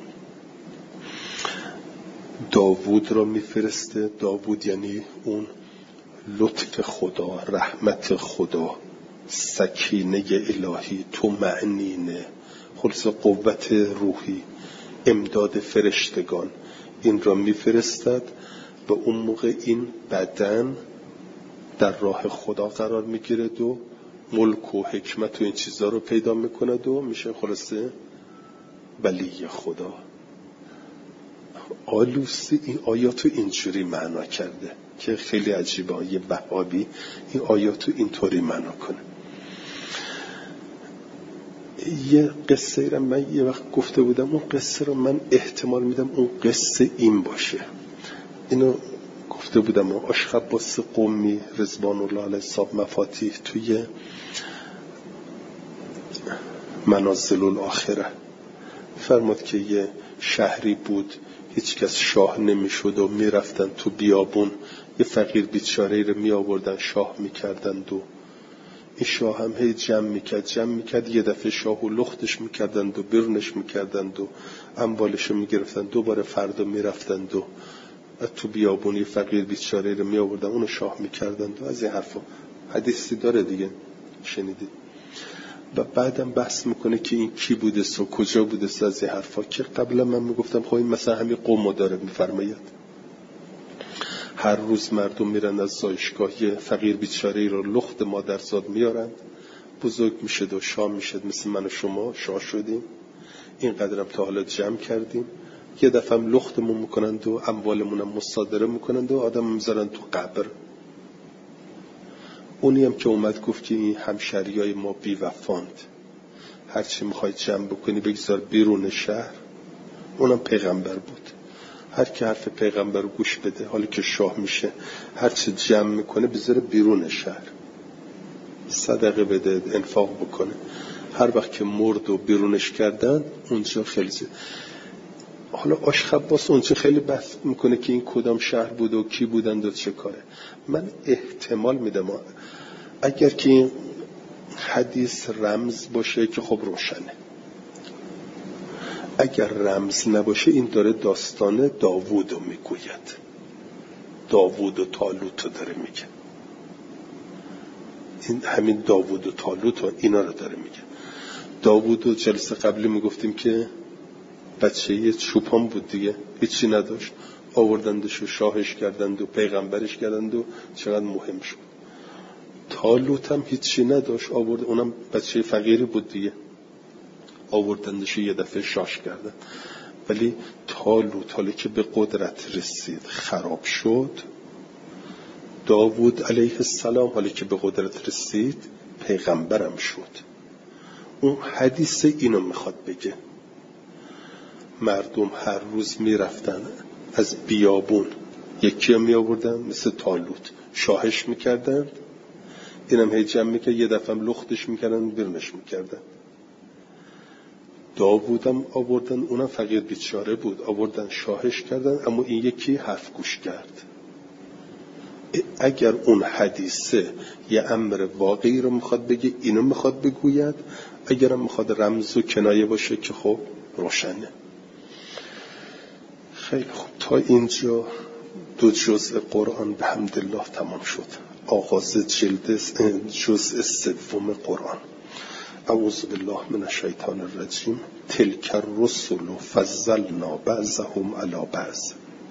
داوود رو میفرسته. داوود یعنی اون لطف خدا، رحمت خدا، سکینه الهی، طمأنینه، خلاص قوت روحی، امداد فرشتگان، این را میفرستد. و اون موقع این بدن در راه خدا قرار میگیرد و ملک و حکمت و این چیزا رو پیدا میکند و میشه خلاصه ولی خدا. آلوسی این آیاتو اینجوری معنا کرده که خیلی عجیبه. یه وهابی این آیاتو اینطوری معنا کنه. یه قصه رو من یه وقت گفته بودم، اون قصه رو من احتمال میدم اون قصه این باشه. اینو گفته بودم اشخباس قومی رضوان الله علیه صاحب مفاتیح توی منازل الاخره فرمود که یه شهری بود هیچ کس شاه نمیشد و میرفتن تو بیابون یه فقیر بیچاره رو می آوردن شاه میکردند و این شاه هم هی جمع میکرد یه دفعه شاه و لختش میکردند و بیرونش میکردند و اموالش رو میگرفتند. دوباره فردا میرفتند و تو بیابونی فقیر بیچاره رو می آوردن اونو شاه میکردند و از این حرفا. حدیثی داره دیگه، شنیدید؟ و بعدم بحث میکنه که این کی بوده و کجا بوده از این حرفا، که قبلا من میگفتم خب این مثلا همین قومو داره میفرماید. هر روز مردم میرن از زایشگاه یه فقیر بیچاره رو لخت مادرزاد میارن، بزرگ میشه و شاه میشه، مثل من و شما شاه شدیم، اینقدرم تا حالا جمع کردیم. یه دفعه هم لختمون میکنند و اموالمون هم مصادره میکنند و آدم میذارن تو قبر. اونی هم که اومد گفت که این همشریای ما بی وفاند، هرچی میخوای جمع بکنی بگذار بیرون شهر. اونم پیغمبر بود. هر کی حرف پیغمبر رو گوش بده، حالا که شاه میشه هرچی جمع میکنه بذاره بیرون شهر، صدقه بده، انفاق بکنه. هر وقت که مرد و بیرونش کردن اونجا خیلی حالا اشخباس اونجا خیلی بحث میکنه که این کدام شهر بود و کی بودند و چه کاره. من احتمال میدم اگر که این حدیث رمز باشه که خب روشنه، اگر رمز نباشه این داره داستان داوود رو میگوید، داوود و طالوت رو داره میگه. این همین داوود و طالوت و اینا رو داره میگه. داوود و جلسه قبلی میگفتیم که بچه چوپان بود دیگه، هیچی نداشت، آوردندش و شاهش کردند و پیغمبرش کردند و چقدر مهم شد. طالوت هم هیچی نداشت، آورد، اونم بچه فقیری بود دیگه، آوردندش و یه دفعه شاش کردن. ولی طالوت حالی که به قدرت رسید خراب شد، داوود علیه السلام حالی که به قدرت رسید پیغمبرم شد. اون حدیث اینو میخواد بگه. مردم هر روز میرفتن از بیابون یکی می آوردن مثل طالوت شاهش میکردن، اینم هی جمع میکرد، یه دفعه لختش میکردن بیرونش میکردن. داوودم آوردن، اونم فقیر بیچاره بود، آوردن شاهش کردن، اما این یکی حرف گوش کرد. اگر اون حدیثه یه امر واقعی رو میخواد بگه اینو میخواد بگوید، اگرم میخواد رمز و کنایه باشه که خب روشنه. خیلی خوب، تا اینجا 2 جزء قرآن به حمدالله تمام شد. آغاز جزء 3 قرآن. اعوذ بالله من الشیطان الرجیم. تلک الرسل فضلنا بعضهم علی بعض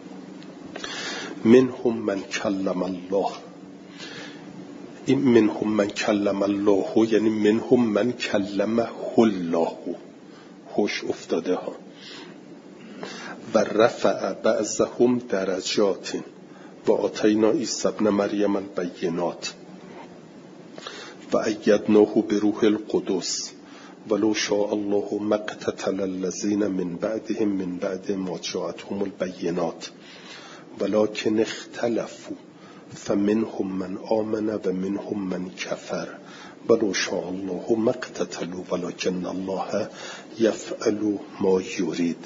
منهم من کلم الله. این منهم من کلم الله یعنی منهم من کلمه الله، هوش افتاده ها. و رفع بعضهم درجات و آتینا عیسی ابن مریم البینات و ایدناه بروح القدس ولو شاء الله ما اقتتل الذین من بعدهم من بعد ما جاءتهم البینات ولكن اختلفوا فمنهم من آمن و منهم من کفر ولو شاء الله ما اقتتلوا ولكن الله یفعل ما یرید.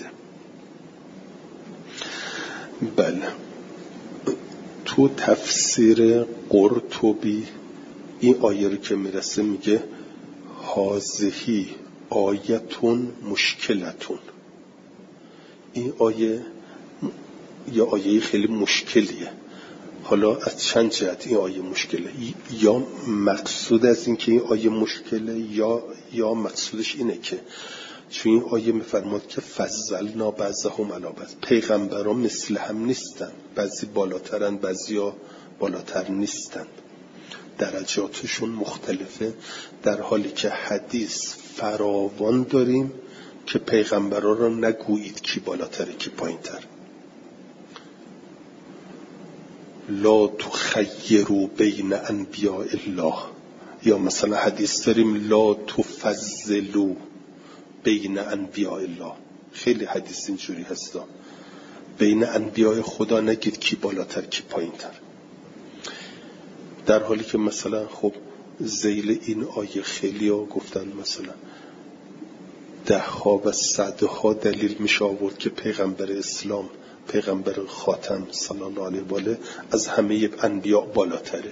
بله، تو تفسیر قرطبی این آیه رو که میرسه میگه هازهی آیتون مشکلتون. این آیه یا آیه خیلی مشکلیه. حالا از چند جهت این آیه مشکله، یا مقصود از این که این آیه مشکله یا مقصودش اینه که چون این آیه میفرماد که فضلنا بعضهم علی بعض، پیغمبران مثل هم نیستن، بعضی بالاترن بعضی بالاتر نیستن، درجاتشون مختلفه، در حالی که حدیث فراوان داریم که پیغمبران رو نگویید کی بالاتره کی پایینتر. لا تخیروا بین انبیاء الله، یا مثلا حدیث داریم لا تفضلوا بین انبیاء الله. خیلی حدیث اینجوری هستا، بین انبیاء خدا نگید کی بالاتر کی پایینتر، در حالی که مثلا خب ذیل این آیه خیلی ها گفتن مثلا 10 و 100 دلیل میشه آورد که پیغمبر اسلام، پیغمبر خاتم صلی الله علیه و آله از همه انبیاء بالاتره.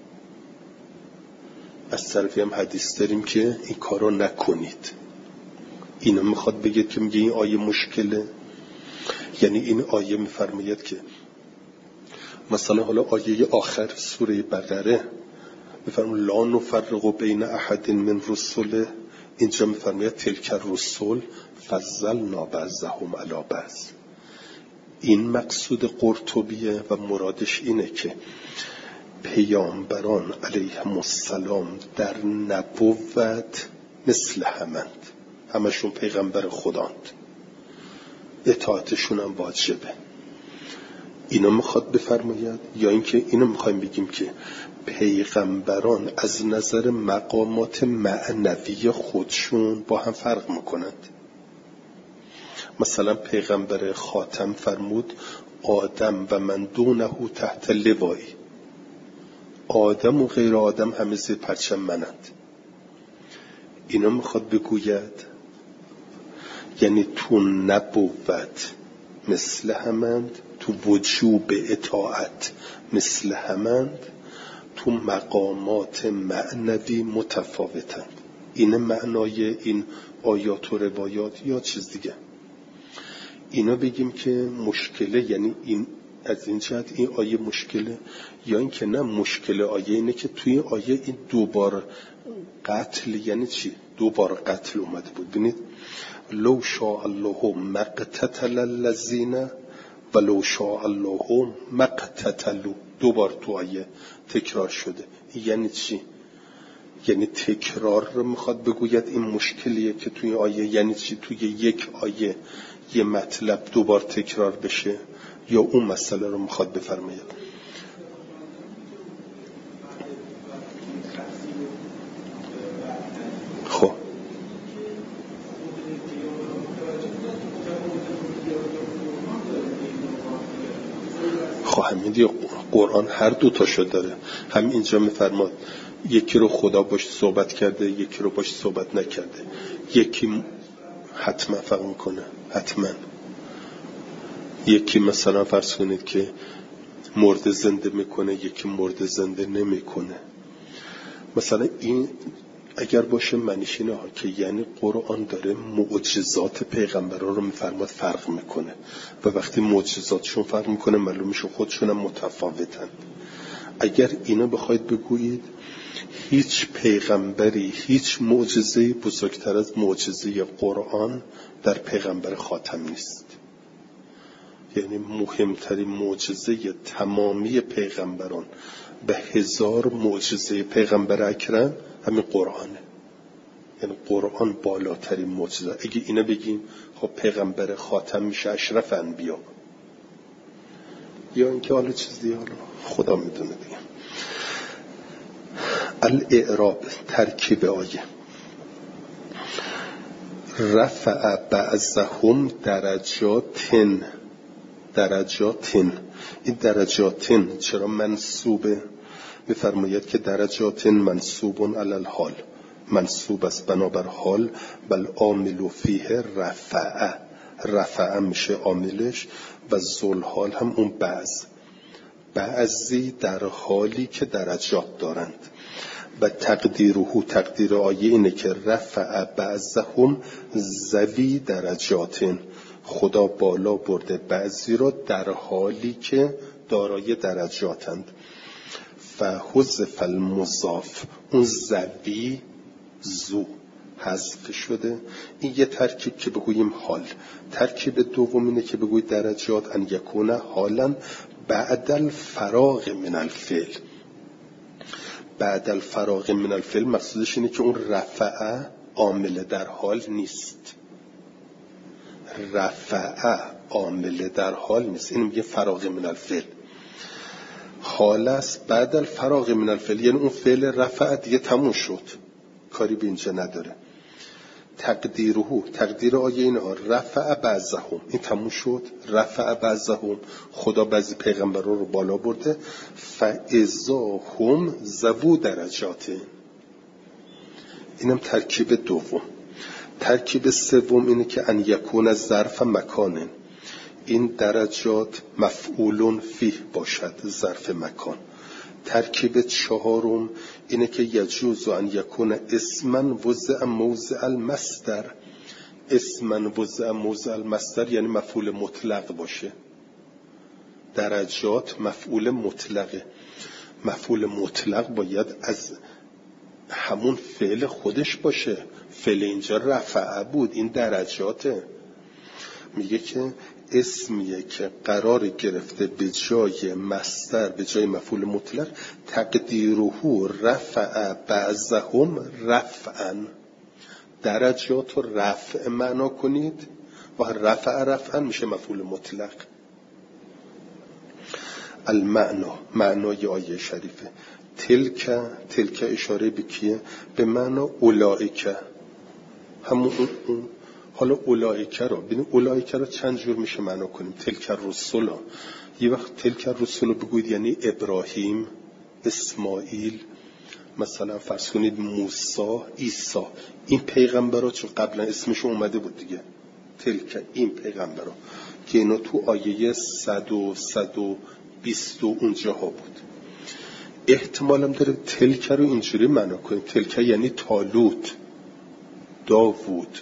از طرفی هم حدیث داریم که این کارو نکنید. اینو میخواد بگید که میگه این آیه مشکله، یعنی این آیه میفرماید که مثلا حالا آیه آخر سوره بقره میفرماید لا نفرق بین احد من رسله، اینجا میفرماید تلک الرسل فضلنا بعضهم علی بعض. این مقصود قرطبیه و مرادش اینه که پیامبران علیهم السلام در نبوت مثل همند، همشون پیغمبر خداند، اطاعتشون هم واجبه. اینو میخواد بفرماید، یا اینکه اینو میخوایم بگیم که پیغمبران از نظر مقامات معنوی خودشون با هم فرق میکنند. مثلا پیغمبر خاتم فرمود آدم و من دونه تحت لوایی، آدم و غیر آدم همه زیر پرچم منند. اینو میخواد بگوید یعنی تو نبوت مثل همند، تو وجوب اطاعت مثل همند، تو مقامات معنوی متفاوتند. این معنای این آیات و روایات یا چیز دیگه. اینا بگیم که مشکله، یعنی این از این جهت این آیه مشکله، یا این که نه مشکل آیه اینه که توی این آیه این دوبار قتل یعنی چی؟ دوبار قتل اومده بود. ببینید لو شاء الله مقتتل الذین و لو شاء الله مقتتلوا، دوبار تو آیه تکرار شده. یعنی چی؟ یعنی تکرار رو میخواد بگوید این مشکلیه که توی آیه. یعنی چی؟ توی یک آیه یه مطلب دوبار تکرار بشه، یا اون مسئله رو میخواد بفرماید؟ همین قرآن هر دو تاشو داره. هم اینجا میفرماد یکی رو خدا باش صحبت کرده، یکی رو باش صحبت نکرده. یکی حتما فرق میکنه، حتما. یکی مثلا فرض کنید که مرده زنده میکنه، یکی مرده زنده نمیکنه. مثلا این اگر باشه معنیش اینه ها که یعنی قرآن داره معجزات پیغمبران رو میفرماد فرق میکنه، و وقتی معجزاتشون فرق میکنه معلوم میشه خودشون هم متفاوتن. اگر اینا بخواید بگویید هیچ پیغمبری هیچ معجزه‌ای بزرگتر از معجزه قرآن در پیغمبر خاتم نیست. یعنی مهمترین معجزه تمامی پیغمبران به 1000 معجزه پیغمبر اکرم همین قرآنه. یعنی قرآن بالاترین معجزه. اگه اینا بگیم خب پیغمبر خاتم میشه اشرف انبیا، یا اینکه حالا چیزی حالا خدا میدونه دیگه. الاعراب ترکیب آیه رفع بعضهم درجاتن. این درجاتن چرا منصوبه؟ میفرماید که درجاتن منصوبون علی الحال، منصوب است بنابر حال. بل عامل فیه رفع میشه عاملش، و ذل حال هم اون بعضی در حالی که درجات دارند. و تقدیر آیه اینه که رفع بعضهم ذوی درجاتن، خدا بالا برده بعضی رو در حالی که دارای درجاتند. فحذف المضاف، اون ذوی زو حذف شده. این یه ترکیب که بگوییم حال. ترکیب دوم اینه که بگویید درجات ان یکون حالا بعد الفراغ من الفعل. بعد الفراغ من الفعل مقصودش اینه که اون رفع عامل در حال نیست. این میگه فراغ من الفعل حال است بعد الفراغ من الفعل، یعنی اون فعل رفع دیگه تموم شد، کاری به اینجا نداره. تقدیر آیه اینها رفع بعضهم، این تموم شد. رفع بعضهم، خدا بعضی پیغمبران رو بالا برده. فاذا هم ذو درجات، اینم ترکیب دوم. ترکیب سوم اینه که ان یکون ظرف مکانه، این درجات مفعول فیه باشد، ظرف مکان. ترکیب چهارم اینه که یجوز ان یکون اسما وضع موضع المصدر. اسما وضع موضع المصدر یعنی مفعول مطلق باشه. درجات مفعول مطلقه. مفعول مطلق باید از همون فعل خودش باشه. فعل اینجا رفع بود، این درجاته. میگه که اسمیه که قرار گرفته به جای مصدر، به جای مفعول مطلق. تقدیره رفع بعضهم رفعا، درجات رو رفع معنا کنید و رفعا میشه مفعول مطلق. المعنا، معنای آیه شریفه. تلک اشاره به کیه؟ به معنا اولائک، همون اون. حالا اولائک رو ببینید، اولائک رو چند جور میشه معنا کنیم. تلک الرسل، یه وقت تلک الرسل بگوید یعنی ابراهیم، اسماعیل، مثلا فرض کنید موسی، عیسی. این پیغمبرها چون قبلا اسمشون اومده بود دیگه، تلک این پیغمبرها که اینا تو آیه 100 و 120 اونجاها بود. احتمالم داره تلک رو اینجوری معنا کنیم. تلک یعنی طالوت، داوود،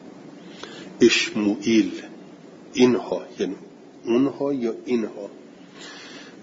اشموئیل، اینها، یعنی اونها یا اینها.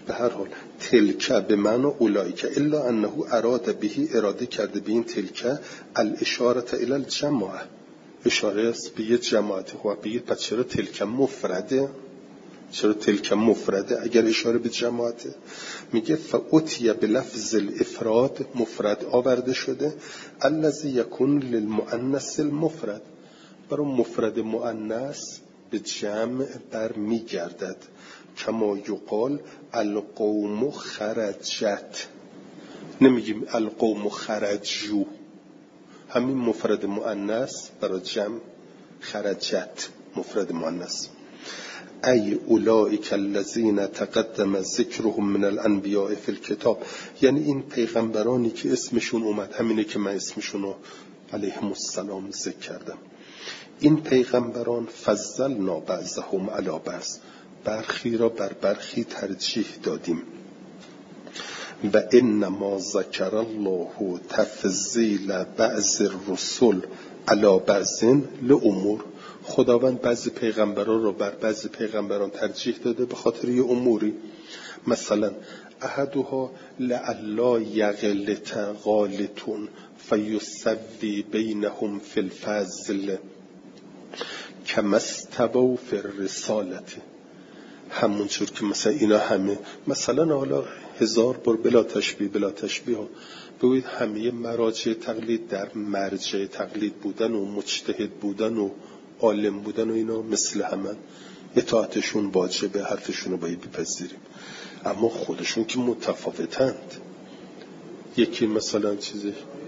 به هر حال تلکه به معنی اولایکه الا انه اراد بهی، اراده کرده به این تلکه الاشاره الی الجماعه، اشاره است به یه جماعت. خب بگید پس چرا تلکه مفرده؟ چرا تلکه مفرده اگر اشاره به جماعته؟ میگه فاوتیه به لفظ الافراد، مفرد آورده شده، الذی یکون للمؤنث المفرد، برای مفرد مؤنث به جمع بر میگردد. کما یقال القوم خرجت، نمیگیم القوم خرجو، همین مفرد مؤنث برای جمع خرجت مفرد مؤنث. ای اولئک الذین تقدم ذکرهم من الانبیاء فی الکتاب، یعنی این پیغمبرانی که اسمشون اومد، همینه که من اسمشونو علیهم السلام ذکر کردم. این پیغمبران فضلنا بعضهم علی بعض، برخی را بر برخی ترجیح دادیم. و انما ذکر الله تفضیل بعض الرسل علی بعض لامور، خداوند بعضی پیغمبران را بر بعضی پیغمبران ترجیح داده به خاطر یه اموری. مثلا احدها لعلا یغلط غالطون فیسوی بینهم فی الفضل کما استووا فی الرسالة، همونجور که مثلا اینا همه مثلا حالا 1000 بار بلا تشبیه ها بگوید همه مراجع تقلید در مرجع تقلید بودن و مجتهد بودن و عالم بودن و اینا مثل همن، اطاعتشون واجبه، حرفشون رو باید بپذیریم، اما خودشون که متفاوتند. یکی مثلا چیزی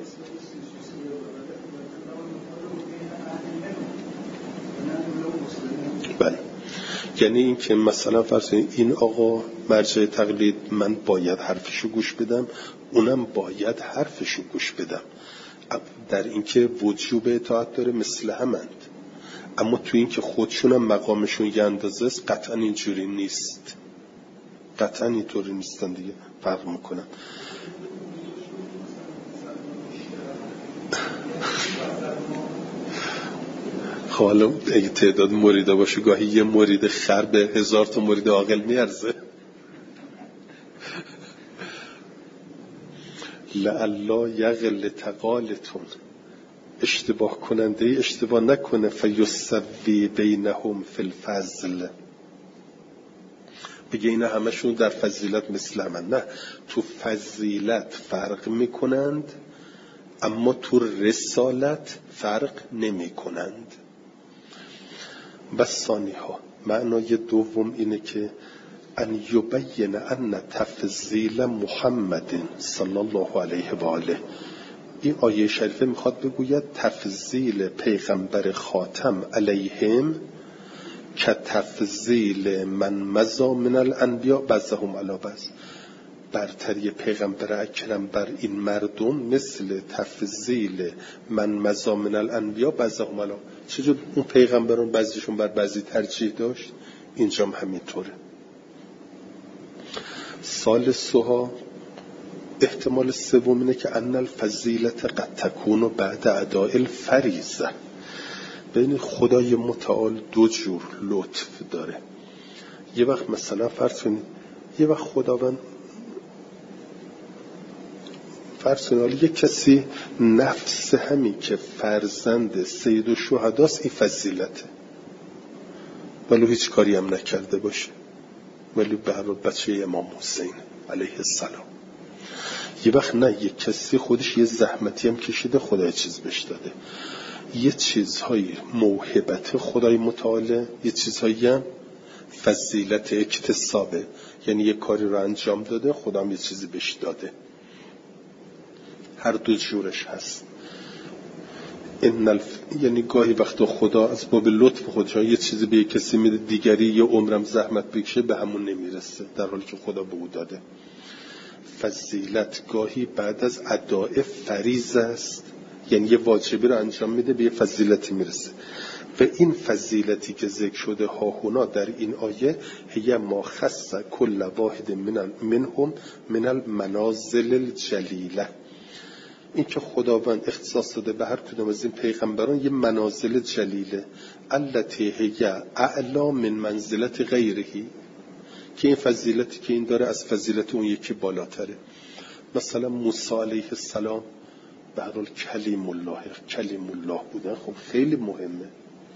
بله، یعنی این که مثلا فرض این آقا مرجع تقلید، من باید حرفشو گوش بدم، اونم باید حرفشو گوش بدم، در این که وجوب اطاعت داره مثل همند، اما تو این که خودشونم مقامشون یه اندازه است قطعا اینجوری نیست، قطعا اینطوری نیستن دیگه، فرق میکنن. حالا اگه تعداد مریده باشه گاهی یه مرید خر به 1000 تا مرید عاقل میارزه. لعلا یغلط غالطون، اشتباه کننده اشتباه نکنه، فیسوی بینهم فی الفضل، بگه اینا همشون در فضیلت مثل همن، نه، تو فضیلت فرق میکنند اما تو رسالت فرق نمی کنند. و ثانیها، معنای دوم اینه که ان یبین ان تفضیل محمد صلی الله علیه و آله، این آیه شریفه میخواد بگوید تفضیل پیغمبر خاتم علیهم که تفضیل من مضی من الانبیاء بعضهم علی بعض، برتری پیغمبر اکرم بر این مردم مثل تفضیل من مضی من الانبیاء بعضهم علی، چجور اون پیغمبران بعضیشون بر بعضی ترجیح داشت، اینجام همینطوره. ثالثها، احتمال سوم اینه که ان الفضیلت قد تکون بعد اداء الفریضه، بین خدای متعال دو جور لطف داره. یه وقت مثلا فرض کنید یه وقت خداوند فرض کنید یه کسی نفس همین که فرزند سید الشهداست این فضیلته، ولی هیچ کاری هم نکرده باشه، ولی به هر حال بچه امام حسین علیه السلام. یه وقت نه، یه کسی خودش یه زحمتی هم کشیده، خدای چیز بهش داده، یه چیزهای موهبت خدای متعال، یه چیزهایی هم فضیلت اکتسابه، یعنی یه کاری رو انجام داده خدا هم یه چیزی بهش داده، هر دو جورش هست. یعنی گاهی وقتا خدا از باب لطف خودش یه چیزی به یه کسی میده، دیگری یه عمرم زحمت بکشه به همون نمیرسه، در حالی که خدا به او داده. فضیلت گاهی بعد از اداء فریضه است، یعنی یه واجبی رو انجام میده به یه فضیلتی میرسه، و این فضیلتی که ذکر شده هاهونا در این آیه هی ما خص کل واحد منهم من المنازل الجلیله، این که خداوند اختصاص داده به هر کدوم از این پیغمبران یه منازل جلیله، التي هی اعلا من منزلت غیرهی، که این فضیلتی که این داره از فضیلت اون یکی بالاتره. مثلا موسی علیه السلام به هر حال کلیم الله بودن، خب خیلی مهمه.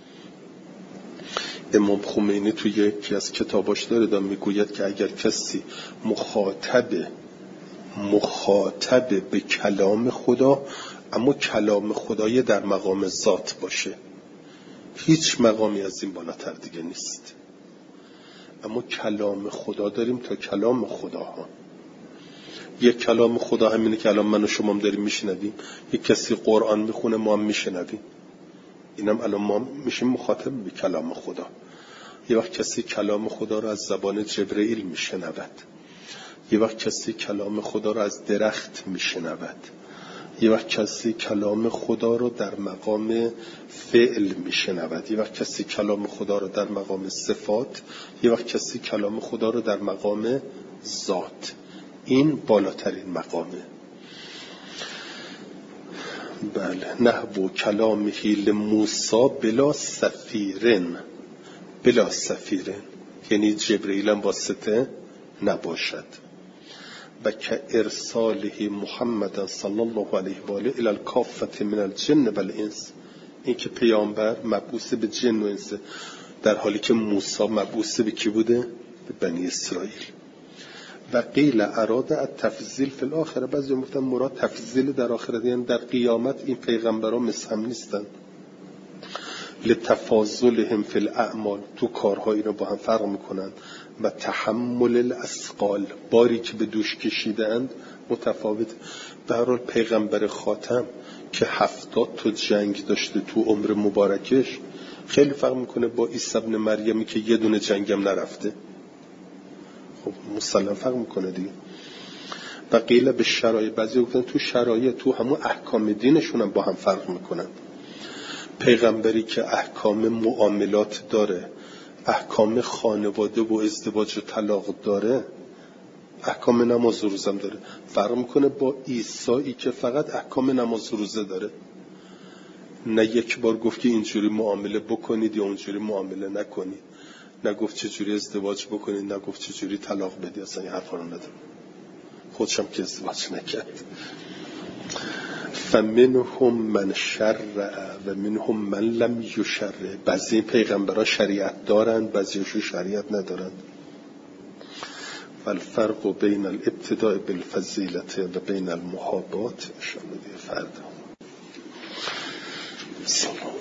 امام خمینی توی یکی از کتاباش داره میگوید که اگر کسی مخاطب به کلام خدا، اما کلام خدای در مقام ذات باشه، هیچ مقامی از این بالاتر دیگه نیست. اما کلام خدا داریم تا کلام خداها. یک کلام خدا همینه که الان من و شما هم داریم میشنویم. یک کسی قرآن میخونه ما هم میشنویم، اینم الان ما میشیم مخاطب به کلام خدا. یه وقت کسی کلام خدا رو از زبان جبرئیل میشنود، یه وقت کسی کلام خدا رو از درخت میشنود، یه وقت کسی کلام خدا رو در مقام فعل میشنود، یه وقت کسی کلام خدا رو در مقام صفات، یه وقت کسی کلام خدا رو در مقام ذات. این بالاترین مقامه. بله. نحو کلامه لموسی بلا سفیرن، یعنی جبرئیل هم واسطه نباشد. و که ارساله محمد صلی الله علیه و آله الی الکافة من الجن و الانس، این که پیامبر مبعوث به جن و انس، در حالی که موسی مبعوث به کی بوده؟ به بنی اسرائیل. و قیل اراد التفضیل فی الاخره، بعضی گفتن مراد تفضیل در آخرت، یعنی در قیامت این پیغمبران مثل هم نیستن. لتفاضلهم فی الاعمال، تو کارها اینو با هم فرق میکنن. و تحمل الاثقال، باری که به دوش کشیدند متفاوت. به هر حال پیغمبر خاتم که 70 تا جنگ داشته تو عمر مبارکش، خیلی فرق میکنه با عیسی ابن مریمی که یه دونه جنگم نرفته. خب مسلم فرق میکنه دیگه. و قیل به شرایط، بعضی گفتن تو شرایط، تو همون احکام دینشون هم با هم فرق میکنن. پیغمبری که احکام معاملات داره، احکام خانواده و ازدواج و طلاق داره، احکام نماز و روزه داره، فرق میکنه با عیسی که فقط احکام نماز و روزه داره. نه یک بار گفت که اینجوری معامله بکنید یا اونجوری معامله نکنید، نه گفت چجوری ازدواج بکنید، نه گفت چجوری طلاق بدید، اصلا این حرفا رو نداره. خودشم که ازدواج نکرد. فمنهم من شرع و منهم من لم یشرع، بعضی پیغمبران شریعت دارند، بعضیشون شریعت ندارند. والفرق بین الابتداء بالفضیلت و بین المحابات، ان شاء الله فردا.